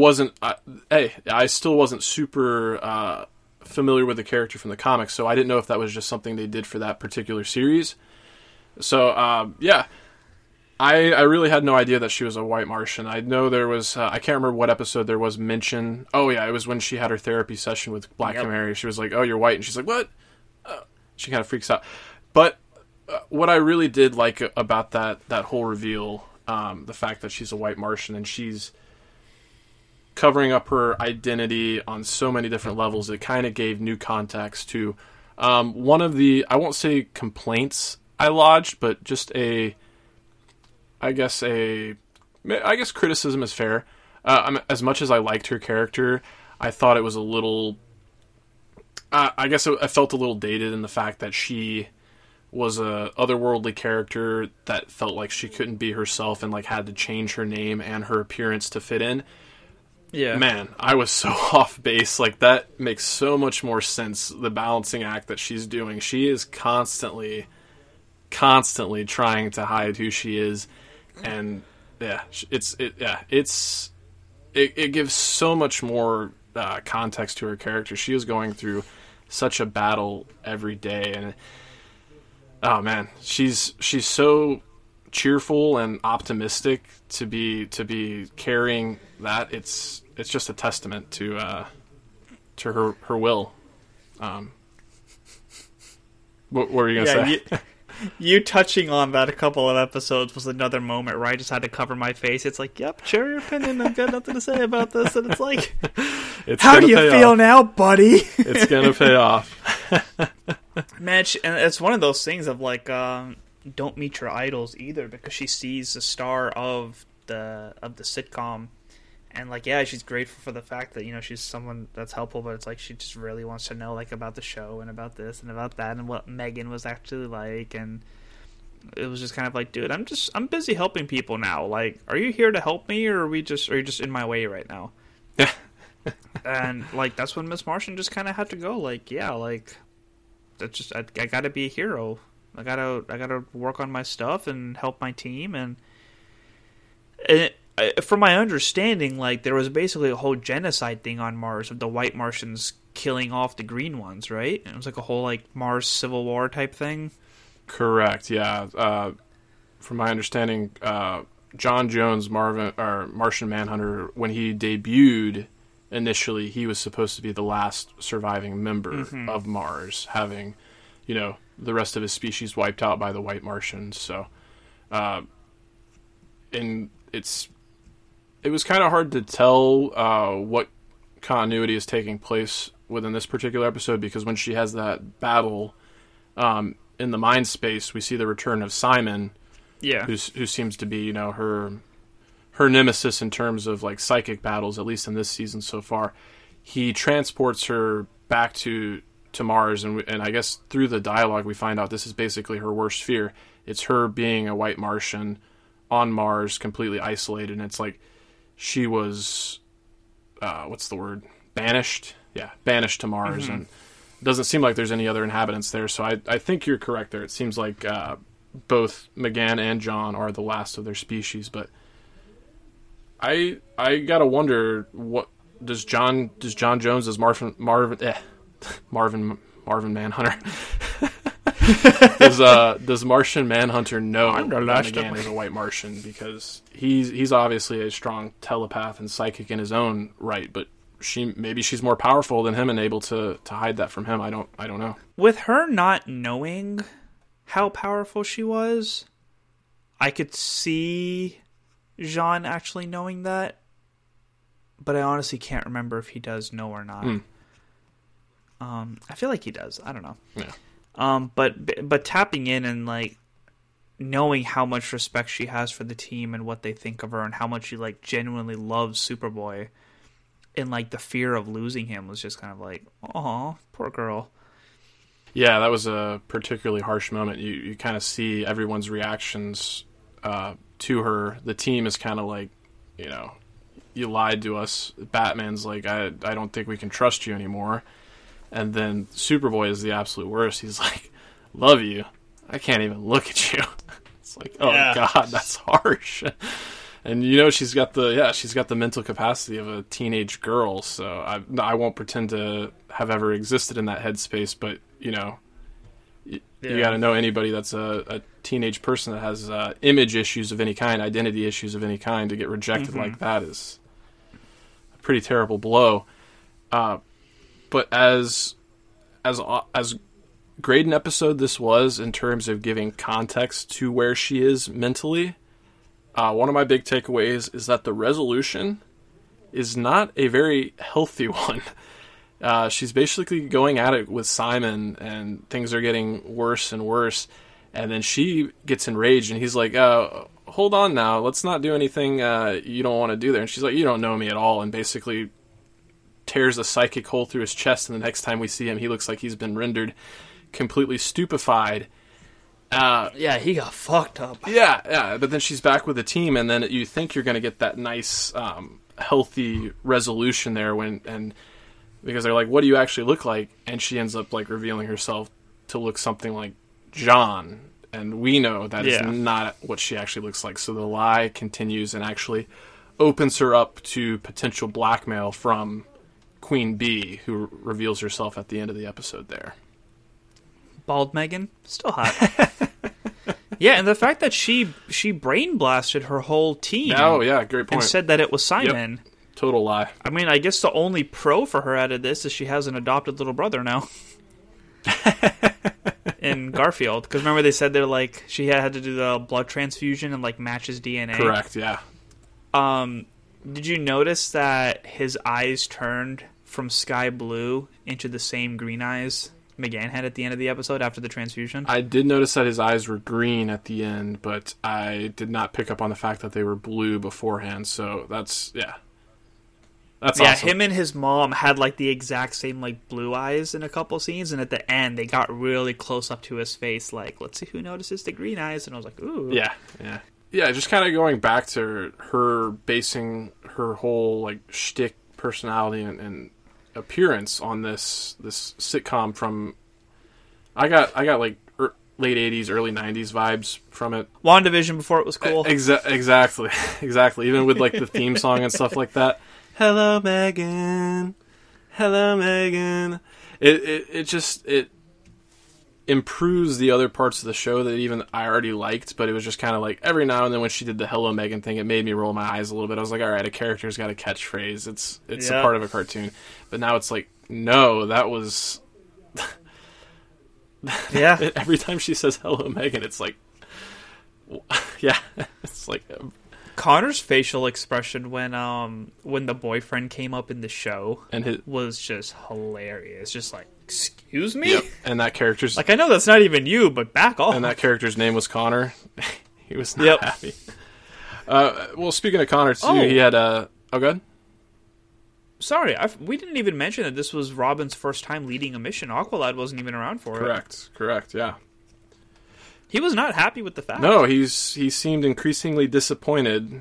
I still wasn't super familiar with the character from the comics, so I didn't know if that was just something they did for that particular series. So I really had no idea that she was a white Martian. I know there was, I can't remember what episode there was mention. Oh yeah, it was when she had her therapy session with Black Canary. She was like, "Oh, you're white," and she's like, "What?" She kind of freaks out. But what I really did like about that whole reveal, the fact that she's a white Martian and she's covering up her identity on so many different levels, it kind of gave new context to one of the, I won't say complaints I lodged, but just I guess criticism is fair. As much as I liked her character, I thought it was a little, I felt a little dated in the fact that she was a otherworldly character that felt like she couldn't be herself and like had to change her name and her appearance to fit in. Yeah. Man, I was so off base. Like, that makes so much more sense, the balancing act that she's doing. She is constantly trying to hide who she is, and it gives so much more context to her character. She is going through such a battle every day, and oh man, she's so cheerful and optimistic to be carrying that. It's just a testament to her will. What were you gonna say? You touching on that a couple of episodes was another moment where I just had to cover my face. It's like, yep, share your opinion. I've got nothing to say about this. And it's like, how do you feel now, buddy? It's going to pay off. Man, and it's one of those things of like, don't meet your idols either, because she sees the star of the sitcom. And like, yeah, she's grateful for the fact that, you know, she's someone that's helpful, but it's like she just really wants to know like about the show and about this and about that and what Megan was actually like. And it was just kind of like, dude, I'm busy helping people now. Like, are you here to help me, or are you just in my way right now? And like, that's when Miss Martian just kind of had to go. Like, yeah, like that's just I gotta be a hero. I gotta work on my stuff and help my team. And from my understanding, like, there was basically a whole genocide thing on Mars of the white Martians killing off the green ones, right? It was like a whole like Mars Civil War type thing. Correct. Yeah. From my understanding, John Jones, Martian Manhunter, when he debuted initially, he was supposed to be the last surviving member of Mars, having, you know, the rest of his species wiped out by the white Martians. So, it was kind of hard to tell what continuity is taking place within this particular episode, because when she has that battle in the mind space, we see the return of Simon, who seems to be, you know, her nemesis in terms of like psychic battles, at least in this season so far. He transports her back to Mars, and I guess through the dialogue we find out this is basically her worst fear. It's her being a white Martian on Mars, completely isolated, and it's like she was, what's the word? Banished? Yeah, banished to Mars, and it doesn't seem like there's any other inhabitants there, so I think you're correct there. It seems like both McGann and John are the last of their species, but I gotta wonder, what does John Jones as Marvin Manhunter does Martian Manhunter know that McGann is a white Martian? Because he's obviously a strong telepath and psychic in his own right, but maybe she's more powerful than him and able to hide that from him. I don't know. With her not knowing how powerful she was, I could see Jean actually knowing that, but I honestly can't remember if he does know or not. I feel like he does. I don't know. Yeah. But tapping in and like knowing how much respect she has for the team and what they think of her and how much she like genuinely loves Superboy, and like the fear of losing him was just kind of like, oh, poor girl. Yeah, that was a particularly harsh moment. You kind of see everyone's reactions to her. The team is kind of like, you lied to us. Batman's like, I don't think we can trust you anymore. And then Superboy is the absolute worst. He's like, love you. I can't even look at you. It's like, oh yeah. God, that's harsh. And she's got the mental capacity of a teenage girl. So I won't pretend to have ever existed in that headspace, but you got to know anybody that's a teenage person that has image issues of any kind, identity issues of any kind, to get rejected like that is a pretty terrible blow. But as great an episode this was in terms of giving context to where she is mentally, one of my big takeaways is that the resolution is not a very healthy one. She's basically going at it with Simon, and things are getting worse and worse. And then she gets enraged, and he's like, hold on now, let's not do anything you don't want to do there. And she's like, you don't know me at all, and basically tears a psychic hole through his chest, and the next time we see him, he looks like he's been rendered completely stupefied. Yeah, he got fucked up. Yeah, but then she's back with the team, and then you think you're going to get that nice, healthy resolution there because they're like, what do you actually look like? And she ends up like revealing herself to look something like John, and we know that is not what she actually looks like. So the lie continues and actually opens her up to potential blackmail from Queen Bee, who reveals herself at the end of the episode there. Bald Megan, still hot. Yeah, and the fact that she brain blasted her whole team. Oh yeah, great point. And said that it was Simon. Yep. Total lie. I mean, I guess the only pro for her out of this is she has an adopted little brother now. In Garfield, because remember they said they're like she had to do the blood transfusion and like match his DNA. Correct. Yeah. Did you notice that his eyes turned from sky blue into the same green eyes McGann had at the end of the episode after the transfusion? I did notice that his eyes were green at the end, but I did not pick up on the fact that they were blue beforehand. So that's awesome. Him and his mom had like the exact same like blue eyes in a couple scenes, and at the end they got really close up to his face, like, let's see who notices the green eyes. And I was like, ooh. Yeah, just kind of going back to her basing her whole like shtick personality and appearance on this sitcom from I got like late 80s, early 90s vibes from it. WandaVision before it was cool. Exactly. Even with like the theme song and stuff like that. Hello, Megan. Hello, Megan. It improves the other parts of the show that even I already liked, but it was just kind of like every now and then when she did the Hello, Megan thing, it made me roll my eyes a little bit. I was like, all right, a character's got a catchphrase. It's a part of a cartoon. But now it's like, no, that was... Yeah. Every time she says Hello, Megan, it's like... Yeah. It's like... Connor's facial expression when the boyfriend came up in the show was just hilarious. Just like, excuse me? Yep. And that character's... Like, I know that's not even you, but back off. And that character's name was Connor. He was not happy. Well, speaking of Connor, too, he had... Oh, good? Sorry, we didn't even mention that this was Robin's first time leading a mission. Aqualad wasn't even around for it. Correct, yeah. He was not happy with the fact. No, he seemed increasingly disappointed.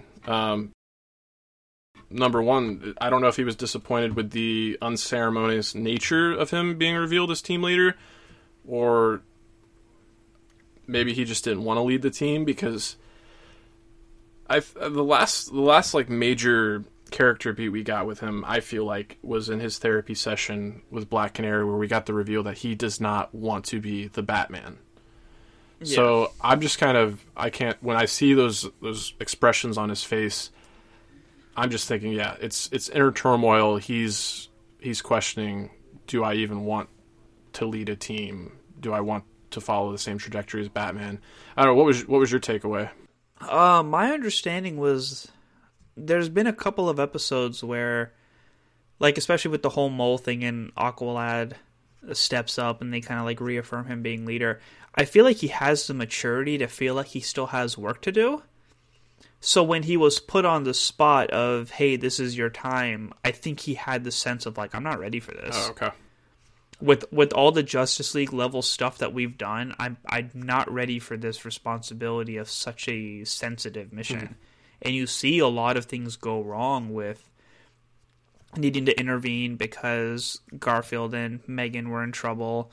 Number one, I don't know if he was disappointed with the unceremonious nature of him being revealed as team leader, or maybe he just didn't want to lead the team, because the last like major character beat we got with him, I feel like, was in his therapy session with Black Canary, where we got the reveal that he does not want to be the Batman. Yeah. So I'm just kind of, when I see those expressions on his face, I'm just thinking, yeah, it's inner turmoil. He's questioning, do I even want to lead a team? Do I want to follow the same trajectory as Batman? I don't know. What was your takeaway? My understanding was there's been a couple of episodes where, like, especially with the whole mole thing and Aqualad steps up and they kind of like reaffirm him being leader. I feel like he has the maturity to feel like he still has work to do. So when he was put on the spot of, hey, this is your time, I think he had the sense of like, I'm not ready for this. Oh, okay. With all the Justice League level stuff that we've done, I'm not ready for this responsibility of such a sensitive mission. Mm-hmm. And you see a lot of things go wrong with needing to intervene because Garfield and Megan were in trouble,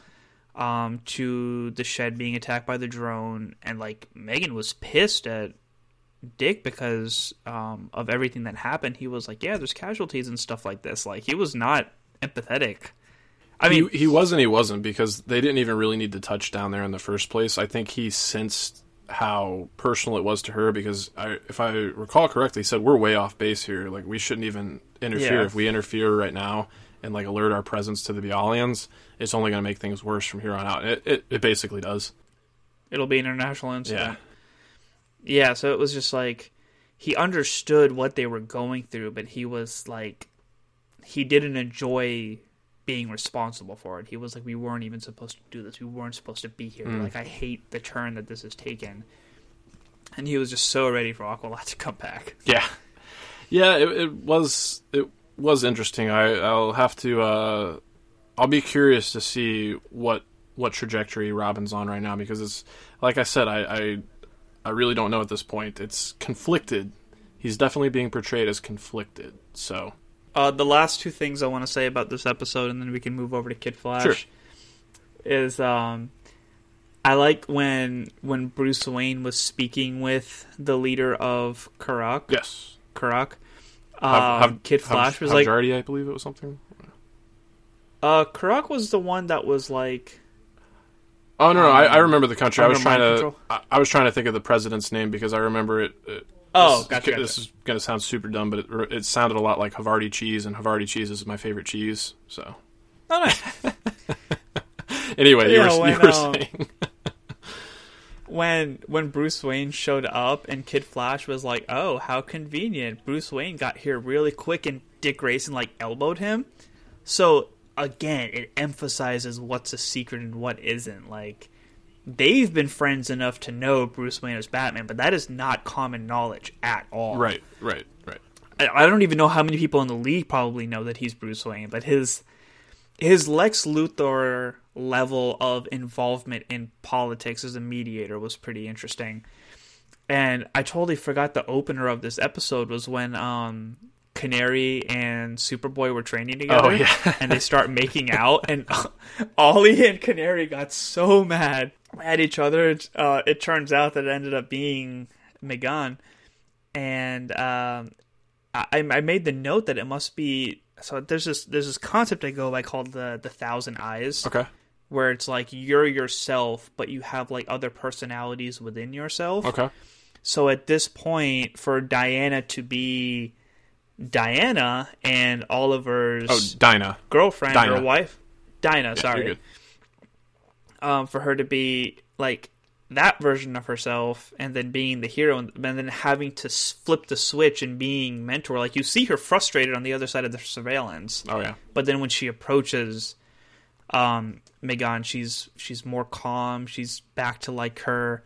to the shed being attacked by the drone, and like Megan was pissed at Dick because of everything that happened. He was like, yeah, there's casualties and stuff like this. Like, he was not empathetic. I mean, he was and he wasn't, because they didn't even really need to touch down there in the first place. I think he sensed how personal it was to her, because if I recall correctly, he said, we're way off base here. Like, we shouldn't even interfere. Yeah. If we interfere right now and like alert our presence to the Bialians, it's only going to make things worse from here on out. It basically does. It'll be an international incident. Yeah, so it was just like, he understood what they were going through, but he was like, he didn't enjoy being responsible for it. He was like, we weren't even supposed to do this. We weren't supposed to be here. Like, I hate the turn that this has taken. And he was just so ready for Aqualad to come back. Yeah. Yeah, it was interesting. I'll have to, I'll be curious to see what trajectory Robin's on right now, because it's, like I said, I really don't know at this point. It's conflicted. He's definitely being portrayed as conflicted, so... the last two things I want to say about this episode, and then we can move over to Kid Flash, sure, is I like when Bruce Wayne was speaking with the leader of Karak. Yes. Karak. Kid Flash was like... Havjardi, I believe it was something. Karak was the one that was like... Oh, no, I remember the country. I was trying to think of the president's name, because I remember it. Gotcha. This is going to sound super dumb, but it sounded a lot like Havarti cheese, and Havarti cheese is my favorite cheese. So. Oh, nice. Anyway, you were saying. When Bruce Wayne showed up and Kid Flash was like, "Oh, how convenient! Bruce Wayne got here really quick," and Dick Grayson like elbowed him. So again, it emphasizes what's a secret and what isn't. Like, they've been friends enough to know Bruce Wayne is Batman, but that is not common knowledge at all. Right. I don't even know how many people in the league probably know that he's Bruce Wayne, but his Lex Luthor level of involvement in politics as a mediator was pretty interesting. And I totally forgot the opener of this episode was when Canary and Superboy were training together. Oh, yeah. And they start making out, and Ollie and Canary got so mad at each other. It turns out that it ended up being Megan, and I made the note that it must be, so there's this concept I go by called the 1,000 Eyes. Okay. Where it's like you're yourself, but you have like other personalities within yourself. Okay. So at this point, for Diana to be Diana and Oliver's girlfriend or wife, Dinah, sorry. You're good. For her to be like that version of herself, and then being the hero, and then having to flip the switch and being mentor. Like, you see her frustrated on the other side of the surveillance. Oh yeah. But then when she approaches Megan, she's more calm. She's back to like her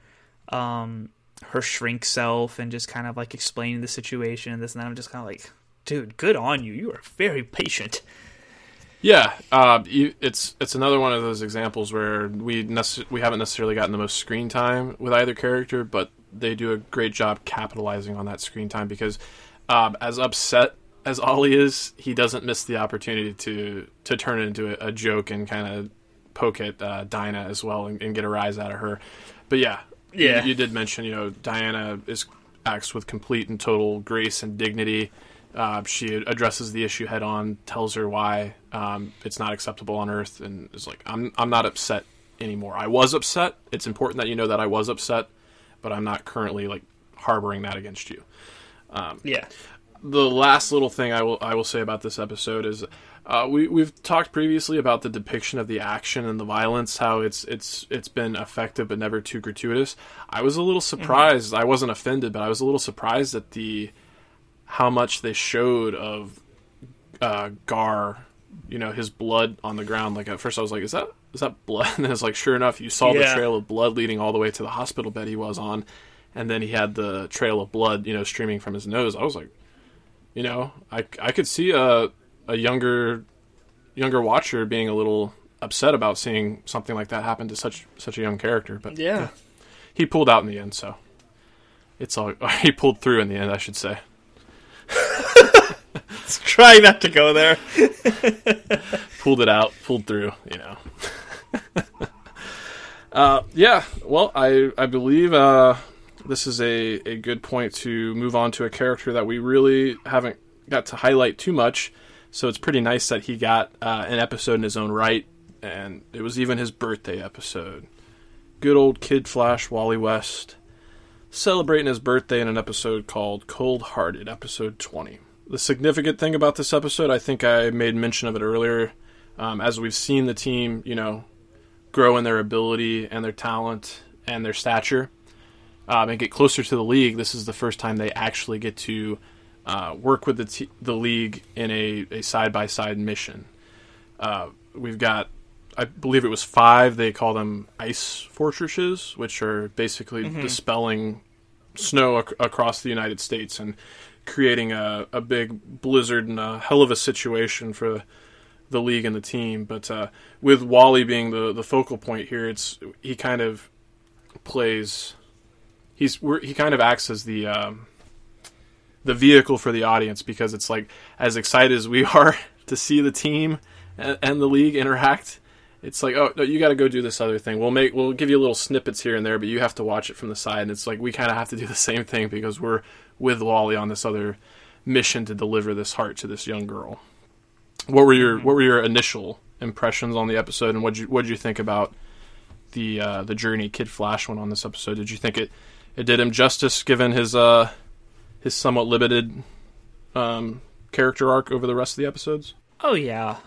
shrink self, and just kind of like explaining the situation and this and that. I'm just kind of like, dude, good on you. You are very patient. Yeah, it's another one of those examples where we haven't necessarily gotten the most screen time with either character, but they do a great job capitalizing on that screen time, because as upset as Ollie is, he doesn't miss the opportunity to turn it into a joke and kind of poke at Dinah as well and get a rise out of her. But yeah. You did mention, Diana acts with complete and total grace and dignity. She addresses the issue head on, tells her why it's not acceptable on Earth, and is like, I'm not upset anymore. I was upset. It's important that you know that I was upset, but I'm not currently like harboring that against you. Yeah. the last little thing I will say about this episode is we've talked previously about the depiction of the action and the violence, how it's been effective but never too gratuitous. I was a little surprised. I wasn't offended, but I was a little surprised at how much they showed of Gar, his blood on the ground. Like, at first I was like, is that blood? And then it's like, sure enough, you saw the trail of blood leading all the way to the hospital bed he was on, and then he had the trail of blood, streaming from his nose. I was like, I could see a younger watcher being a little upset about seeing something like that happen to such a young character. But yeah, he pulled out in the end, so he pulled through in the end, I should say. Let's try not to go there. Pulled it out, pulled through, Yeah, well, I believe this is a good point to move on to a character that we really haven't got to highlight too much. So it's pretty nice that he got an episode in his own right, and it was even his birthday episode. Good old Kid Flash Wally West celebrating his birthday in an episode called Cold Hearted, episode 20. The significant thing about this episode, I think I made mention of it earlier, as we've seen the team, grow in their ability and their talent and their stature, and get closer to the league. This is the first time they actually get to work with the league in a side-by-side mission. We've got, I believe it was 5, they call them ice fortresses, which are basically dispelling snow across the United States and creating a big blizzard and a hell of a situation for the league and the team. But with Wally being the focal point here, he kind of plays... He kind of acts as the vehicle for the audience, because it's like, as excited as we are to see the team and the league interact, it's like, oh no, you got to go do this other thing. We'll give you little snippets here and there, but you have to watch it from the side. And it's like we kind of have to do the same thing because we're with Wally on this other mission to deliver this heart to this young girl. What were your initial impressions on the episode, and what'd you think about the journey Kid Flash went on this episode? Did you think it did him justice given his somewhat limited character arc over the rest of the episodes? Oh yeah.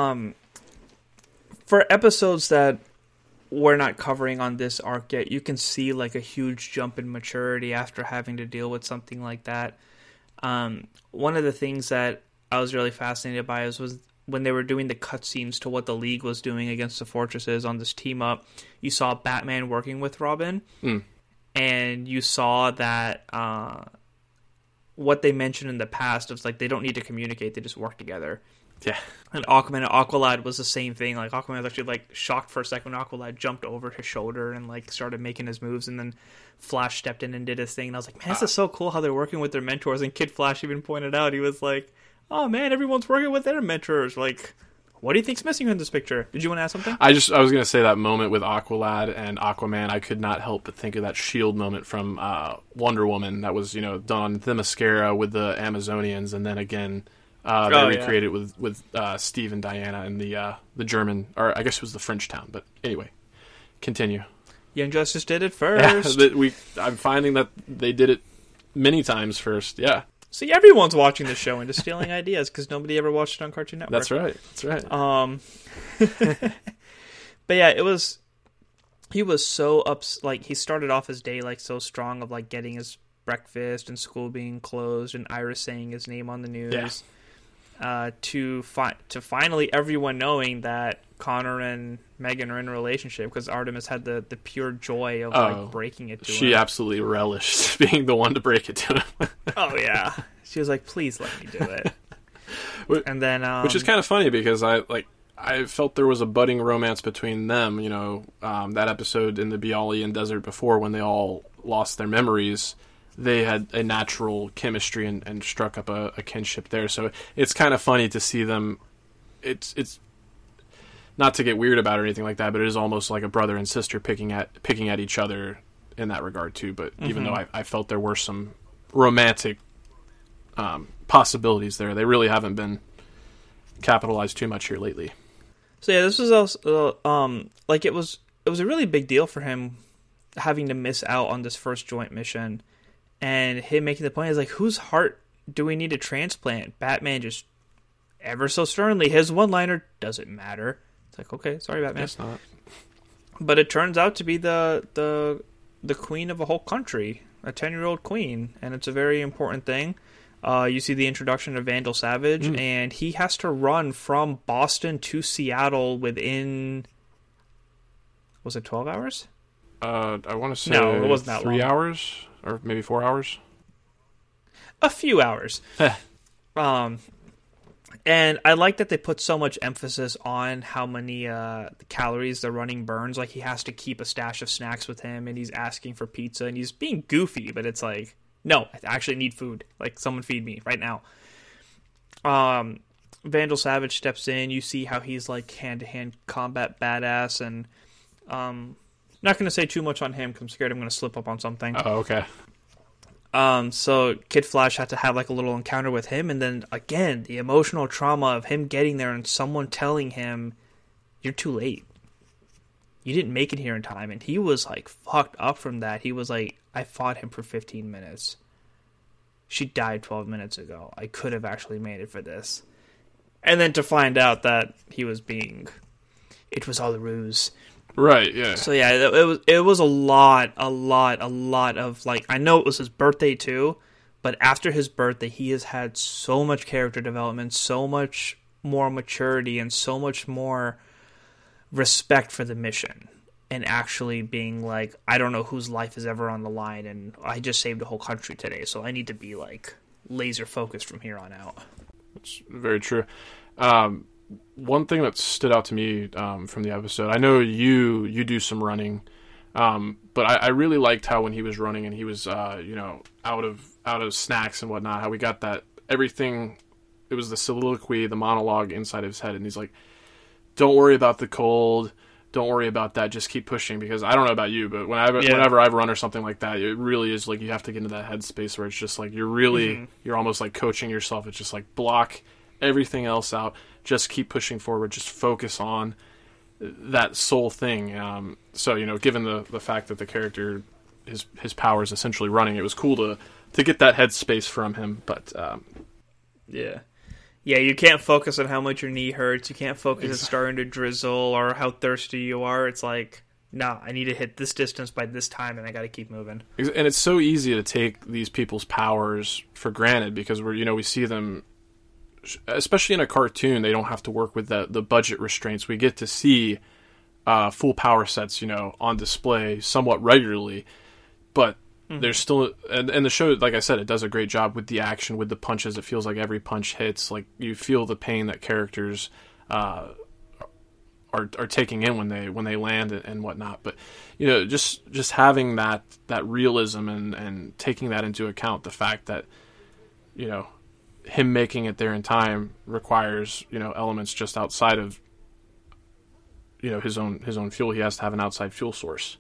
For episodes that we're not covering on this arc yet, you can see like a huge jump in maturity after having to deal with something like that. One of the things that I was really fascinated by was when they were doing the cutscenes to what the League was doing against the Fortresses on this team up. You saw Batman working with Robin, and you saw that what they mentioned in the past was like they don't need to communicate; they just work together. Yeah. And Aquaman and Aqualad was the same thing. Like, Aquaman was actually, like, shocked for a second when Aqualad jumped over his shoulder and, like, started making his moves, and then Flash stepped in and did his thing. And I was like, man, this is so cool how they're working with their mentors. And Kid Flash even pointed out, he was like, oh, man, everyone's working with their mentors. Like, what do you think's missing in this picture? Did you want to add something? I was going to say that moment with Aqualad and Aquaman, I could not help but think of that S.H.I.E.L.D. moment from Wonder Woman that was, done on Themyscira with the Amazonians, and then again... they recreated with Steve and Diana in the German, or I guess it was the French town. But anyway, continue. Young Justice did it first. Yeah, I'm finding that they did it many times first. Yeah. See, everyone's watching the show and just stealing ideas because nobody ever watched it on Cartoon Network. That's right. That's right. But yeah, he was so like he started off his day like so strong of like getting his breakfast and school being closed and Iris saying his name on the news. Yeah. To finally everyone knowing that Connor and Megan are in a relationship, because Artemis had the pure joy of like breaking it to him. She absolutely relished being the one to break it to him. Oh yeah, she was like, "Please let me do it." And then, which is kind of funny because I felt there was a budding romance between them. That episode in the Bialyan Desert before when they all lost their memories. They had a natural chemistry and struck up a kinship there. So it's kind of funny to see them. It's not to get weird about it or anything like that, but it is almost like a brother and sister picking at each other in that regard too. But even though I felt there were some romantic possibilities there, they really haven't been capitalized too much here lately. So yeah, this was also like it was a really big deal for him having to miss out on this first joint mission. And him making the point is like, whose heart do we need a transplant? Batman just ever so sternly, his one-liner doesn't matter. It's like, okay, sorry, Batman. Guess not. But it turns out to be the queen of a whole country, a 10-year-old queen, and it's a very important thing. You see the introduction of Vandal Savage, and he has to run from Boston to Seattle within, was it 12 hours? I want to say no, it wasn't that 3 long. hours, or maybe 4 hours. A few hours. And I like that they put so much emphasis on how many calories the running burns. Like, he has to keep a stash of snacks with him, and he's asking for pizza, and he's being goofy, but it's like, no, I actually need food. Like, someone feed me right now. Vandal Savage steps in. You see how he's, like, hand-to-hand combat badass, and not going to say too much on him because I'm scared I'm going to slip up on something. Oh, okay. So Kid Flash had to have like a little encounter with him, and then again the emotional trauma of him getting there and someone telling him, "You're too late. You didn't make it here in time." And he was like fucked up from that. He was like, "I fought him for 15 minutes. She died 12 minutes ago. I could have actually made it for this." And then to find out that it was all a ruse. Right, yeah. So yeah, it was a lot of, like, I know it was his birthday too, but after his birthday, he has had so much character development, so much more maturity, and so much more respect for the mission, and actually being like, I don't know whose life is ever on the line, and I just saved a whole country today, so I need to be like laser focused from here on out. That's very true. One thing that stood out to me from the episode, I know you do some running, but I really liked how when he was running and he was out of snacks and whatnot, how we got that everything. It was the soliloquy, the monologue inside of his head, and he's like, "Don't worry about the cold. Don't worry about that. Just keep pushing." Because I don't know about you, but whenever I've run or something like that, it really is like you have to get into that headspace where it's just like you're almost like coaching yourself. It's just like block everything else out. Just keep pushing forward. Just focus on that sole thing. So, given the fact that the character, his power is essentially running, it was cool to get that headspace from him. But yeah, you can't focus on how much your knee hurts. You can't focus on starting to drizzle or how thirsty you are. It's like, nah, I need to hit this distance by this time, and I got to keep moving. And it's so easy to take these people's powers for granted because we see them. Especially in a cartoon, they don't have to work with the budget restraints. We get to see full power sets, on display somewhat regularly. But there's still... And the show, like I said, it does a great job with the action, with the punches. It feels like every punch hits. Like, you feel the pain that characters are taking in when they land and whatnot. But, just having that realism and taking that into account, the fact that, him making it there in time requires, elements just outside of, his own fuel. He has to have an outside fuel source.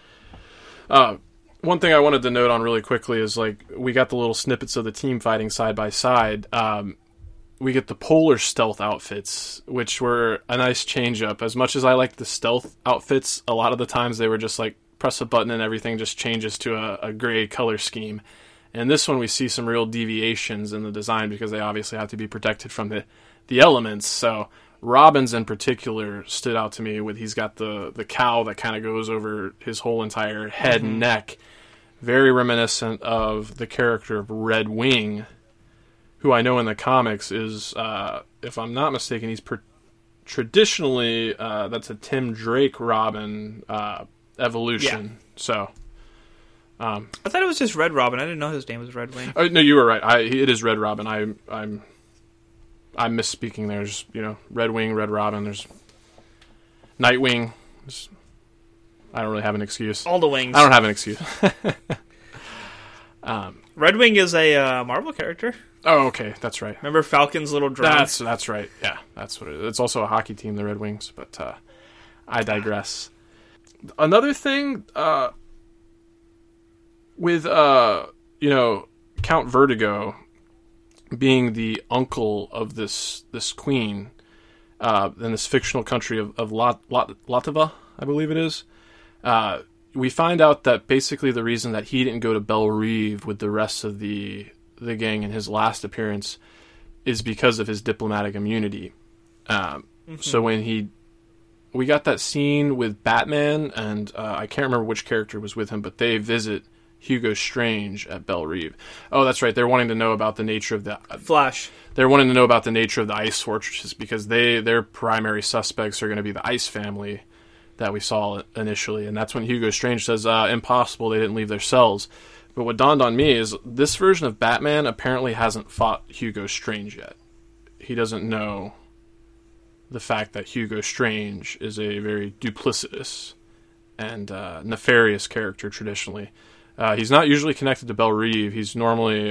One thing I wanted to note on really quickly is, like, we got the little snippets of the team fighting side by side. We get the polar stealth outfits, which were a nice change up. As much as I like the stealth outfits, a lot of the times they were just like press a button and everything just changes to a gray color scheme. And this one we see some real deviations in the design because they obviously have to be protected from the elements. So Robin's in particular stood out to me with he's got the cowl that kind of goes over his whole entire head and neck. Very reminiscent of the character of Red Wing, who I know in the comics is, if I'm not mistaken, he's traditionally, that's a Tim Drake Robin evolution. Yeah. So... I thought it was just Red Robin. I didn't know his name was Red Wing. Oh, no, you were right. It is Red Robin. I'm misspeaking. There's Red Wing, Red Robin. There's Nightwing. I don't really have an excuse. All the wings. I don't have an excuse. Red Wing is a Marvel character. Oh, okay, that's right. Remember Falcon's little drone? That's right. Yeah, that's what it is. It's also a hockey team, the Red Wings. But I digress. Another thing. With, Count Vertigo being the uncle of this queen in this fictional country of Latava, I believe it is, we find out that basically the reason that he didn't go to Belle Reve with the rest of the the gang in his last appearance is because of his diplomatic immunity. So when we got that scene with Batman, and I can't remember which character was with him, but they visit Hugo Strange at Belle Reve. Oh, that's right. They're wanting to know about the nature of the Flash. They're wanting to know about the nature of the ice fortresses because their primary suspects are going to be the Ice family that we saw initially, and that's when Hugo Strange says, "Impossible! They didn't leave their cells." But what dawned on me is this version of Batman apparently hasn't fought Hugo Strange yet. He doesn't know the fact that Hugo Strange is a very duplicitous and nefarious character traditionally. He's not usually connected to Belle Reve. He's normally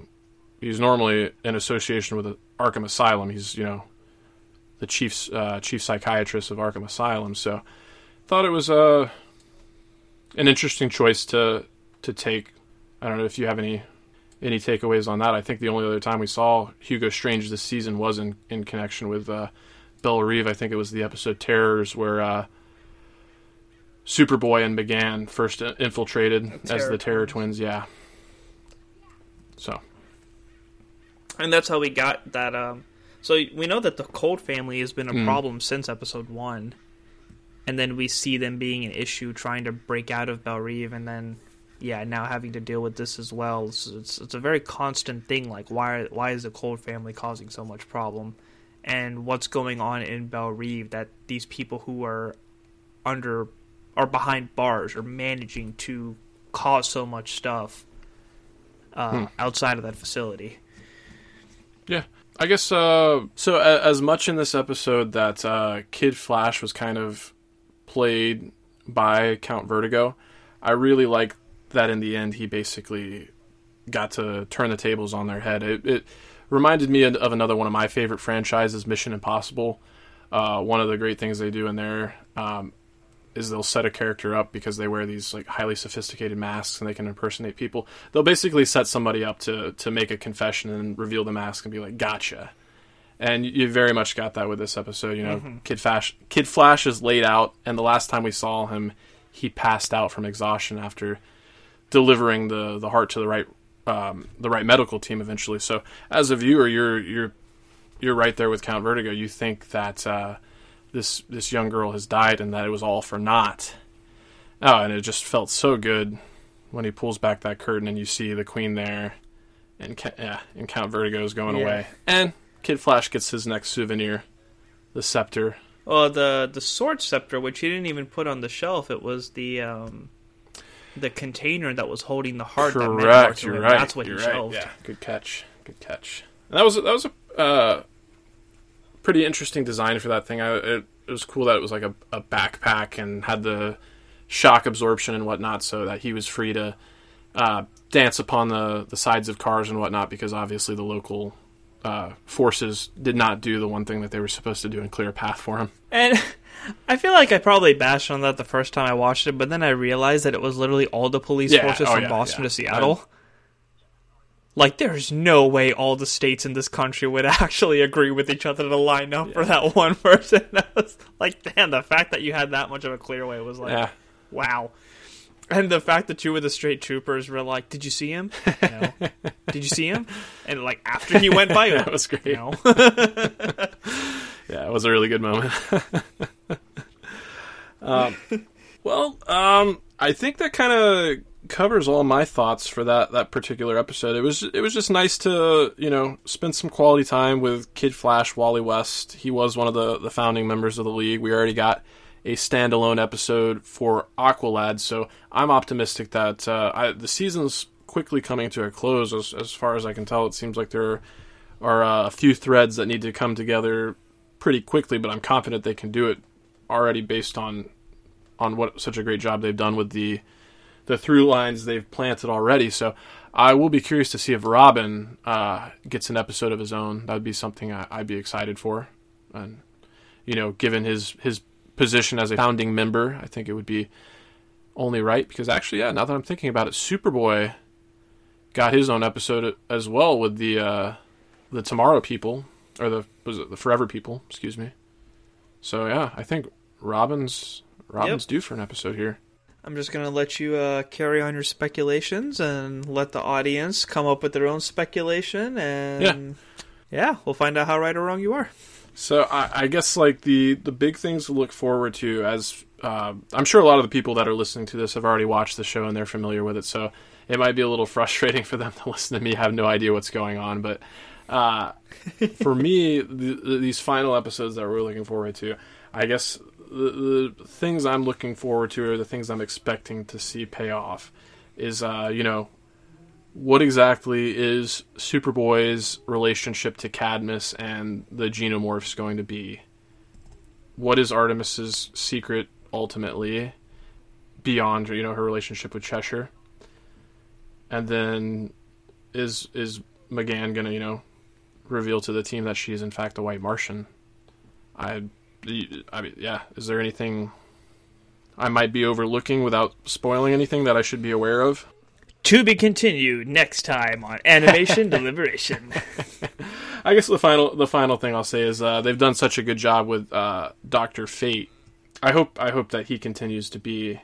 in association with Arkham Asylum. He's the chief psychiatrist of Arkham Asylum. So thought it was an interesting choice to take. I don't know if you have any takeaways on that. I think the only other time we saw Hugo Strange this season was in connection with Belle Reve. I think it was the episode Terrors where Superboy and McGann first infiltrated as the Terror Twins. Yeah. So. And that's how we got that. So we know that the Cold family has been a problem since episode 1. And then we see them being an issue trying to break out of Belle Reve, and then, now having to deal with this as well. It's a very constant thing, like why is the Cold family causing so much problem? And what's going on in Belle Reve that these people who are behind bars are managing to cause so much stuff outside of that facility. Yeah. I guess, so as much in this episode that Kid Flash was kind of played by Count Vertigo, I really like that in the end he basically got to turn the tables on their head. It reminded me of another one of my favorite franchises, Mission Impossible. One of the great things they do in there is they'll set a character up because they wear these like highly sophisticated masks and they can impersonate people. They'll basically set somebody up to make a confession and reveal the mask and be like, "Gotcha." And you very much got that with this episode. Kid Flash is laid out, and the last time we saw him, he passed out from exhaustion after delivering the heart to the right medical team eventually. So as a viewer, you're right there with Count Vertigo. You think that this young girl has died and that it was all for naught. Oh, and it just felt so good when he pulls back that curtain and you see the Queen there, and Count Vertigo is going away, and Kid Flash gets his next souvenir, the scepter. Well, the sword scepter, which he didn't even put on the shelf, it was the container that was holding the heart. Correct, you're right. That's what he shelved. Yeah, good catch. And that was a pretty interesting design for that thing. It was cool that it was like a backpack and had the shock absorption and whatnot, so that he was free to dance upon the sides of cars and whatnot, because obviously the local forces did not do the one thing that they were supposed to do and clear a path for him. And I feel like I probably bashed on that the first time I watched it, but then I realized that it was literally all the police forces from Boston to Seattle. Like, there's no way all the states in this country would actually agree with each other to line up for that one person. I was like, damn, the fact that you had that much of a clearway was like, wow. And the fact that 2 of the straight troopers were like, "Did you see him? No. Did you see him?" And like after he went by, that was great. No. Yeah, it was a really good moment. I think that kind of covers all my thoughts for that particular episode. It was just nice to spend some quality time with Kid Flash, Wally West. He was one of the founding members of the League. We already got a standalone episode for Aqualad, so I'm optimistic that the season's quickly coming to a close. As far as I can tell, it seems like there are a few threads that need to come together pretty quickly, but I'm confident they can do it already based on what such a great job they've done with the through lines they've planted already. So I will be curious to see if Robin gets an episode of his own. That would be something I'd be excited for, and given his position as a founding member, I think it would be only right, because actually, now that I'm thinking about it, Superboy got his own episode as well with the Tomorrow People, or the Forever People, excuse me. So I think Robin's due for an episode here. I'm just going to let you carry on your speculations and let the audience come up with their own speculation. And yeah, we'll find out how right or wrong you are. So I guess like the big things to look forward to, as I'm sure a lot of the people that are listening to this have already watched the show and they're familiar with it, so it might be a little frustrating for them to listen to me have no idea what's going on. But for me, these final episodes that we're looking forward to, I guess the things I'm looking forward to, or the things I'm expecting to see pay off, is what exactly is Superboy's relationship to Cadmus and the Xenomorphs going to be? What is Artemis's secret ultimately beyond, her relationship with Cheshire? And then is McGann going to, reveal to the team that she is in fact a White Martian? I mean, yeah. Is there anything I might be overlooking without spoiling anything that I should be aware of? To be continued next time on Animation Deliberation. I guess the final thing I'll say is they've done such a good job with Dr. Fate. I hope that he continues to be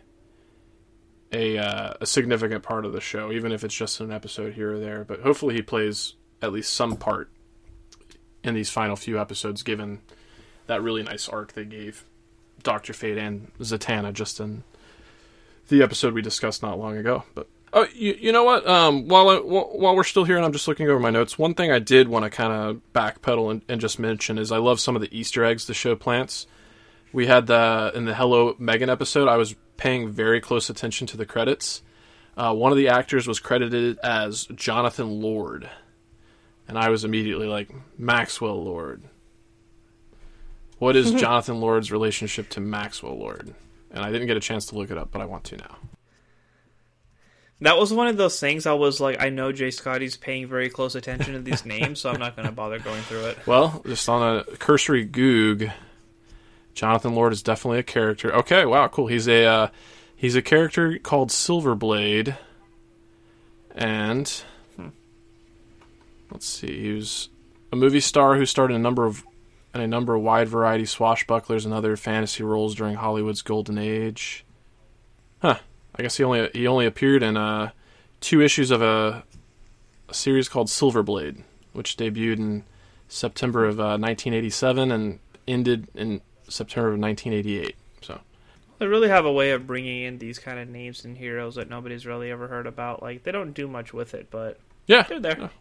a significant part of the show, even if it's just an episode here or there. But hopefully he plays at least some part in these final few episodes, given that really nice arc they gave Dr. Fate and Zatanna just in the episode we discussed not long ago. But oh, you know what? While we're still here and I'm just looking over my notes, one thing I did want to kind of backpedal and just mention is I love some of the Easter eggs the show plants. We had in the Hello Megan episode, I was paying very close attention to the credits. One of the actors was credited as Jonathan Lord, and I was immediately like, Maxwell Lord. What is Jonathan Lord's relationship to Maxwell Lord? And I didn't get a chance to look it up, but I want to now. That was one of those things I was like, I know Jay Scotty's paying very close attention to these names, so I'm not going to bother going through it. Well, just on a cursory Goog, Jonathan Lord is definitely a character. Okay, wow, cool. He's a character called Silverblade, and let's see, he was a movie star who starred in a number of wide variety swashbucklers and other fantasy roles during Hollywood's golden age. Huh. I guess he only appeared in 2 issues of a series called Silverblade, which debuted in September of 1987 and ended in September of 1988. So they really have a way of bringing in these kind of names and heroes that nobody's really ever heard about. Like, they don't do much with it, but yeah, they're there.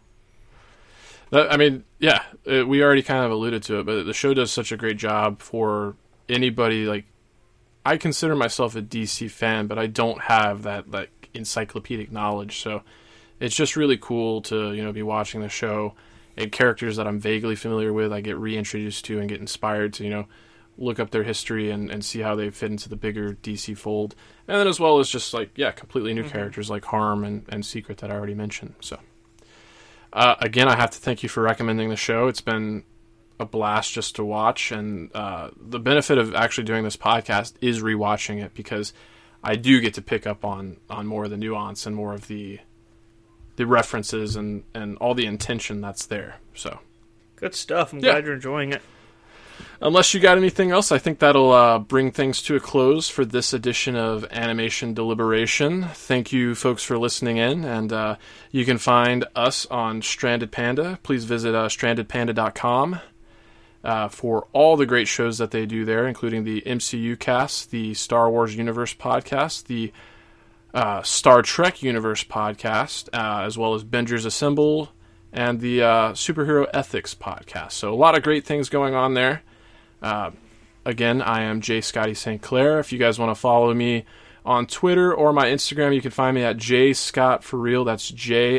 Yeah. We already kind of alluded to it, but the show does such a great job for anybody. Like, I consider myself a DC fan, but I don't have that like encyclopedic knowledge. So it's just really cool to be watching the show, and characters that I'm vaguely familiar with, I get reintroduced to and get inspired to look up their history and see how they fit into the bigger DC fold. And then as well as just like completely new characters like Harm and Secret that I already mentioned. So again, I have to thank you for recommending the show. It's been a blast just to watch, and the benefit of actually doing this podcast is rewatching it, because I do get to pick up on more of the nuance and more of the references and all the intention that's there. So good stuff. I'm glad you're enjoying it. Unless you got anything else, I think that'll bring things to a close for this edition of Animation Deliberation. Thank you, folks, for listening in, and you can find us on Stranded Panda. Please visit strandedpanda.com. For all the great shows that they do there, including the MCU cast, the Star Wars Universe podcast, the Star Trek Universe podcast, as well as Bingers Assemble, and the Superhero Ethics podcast. So a lot of great things going on there. Again, I am J. Scotty St. Clair. If you guys want to follow me on Twitter or my Instagram, you can find me at JScottForReal. That's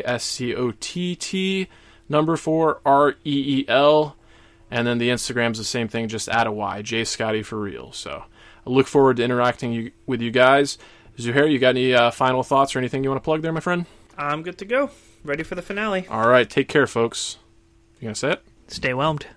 JSCOTT4REEL. And then the Instagram's the same thing, just add a Y, J. Scotty for real. So I look forward to interacting with you guys. Zuhair, you got any final thoughts or anything you want to plug there, my friend? I'm good to go. Ready for the finale. All right, take care, folks. You gonna say it? Stay whelmed.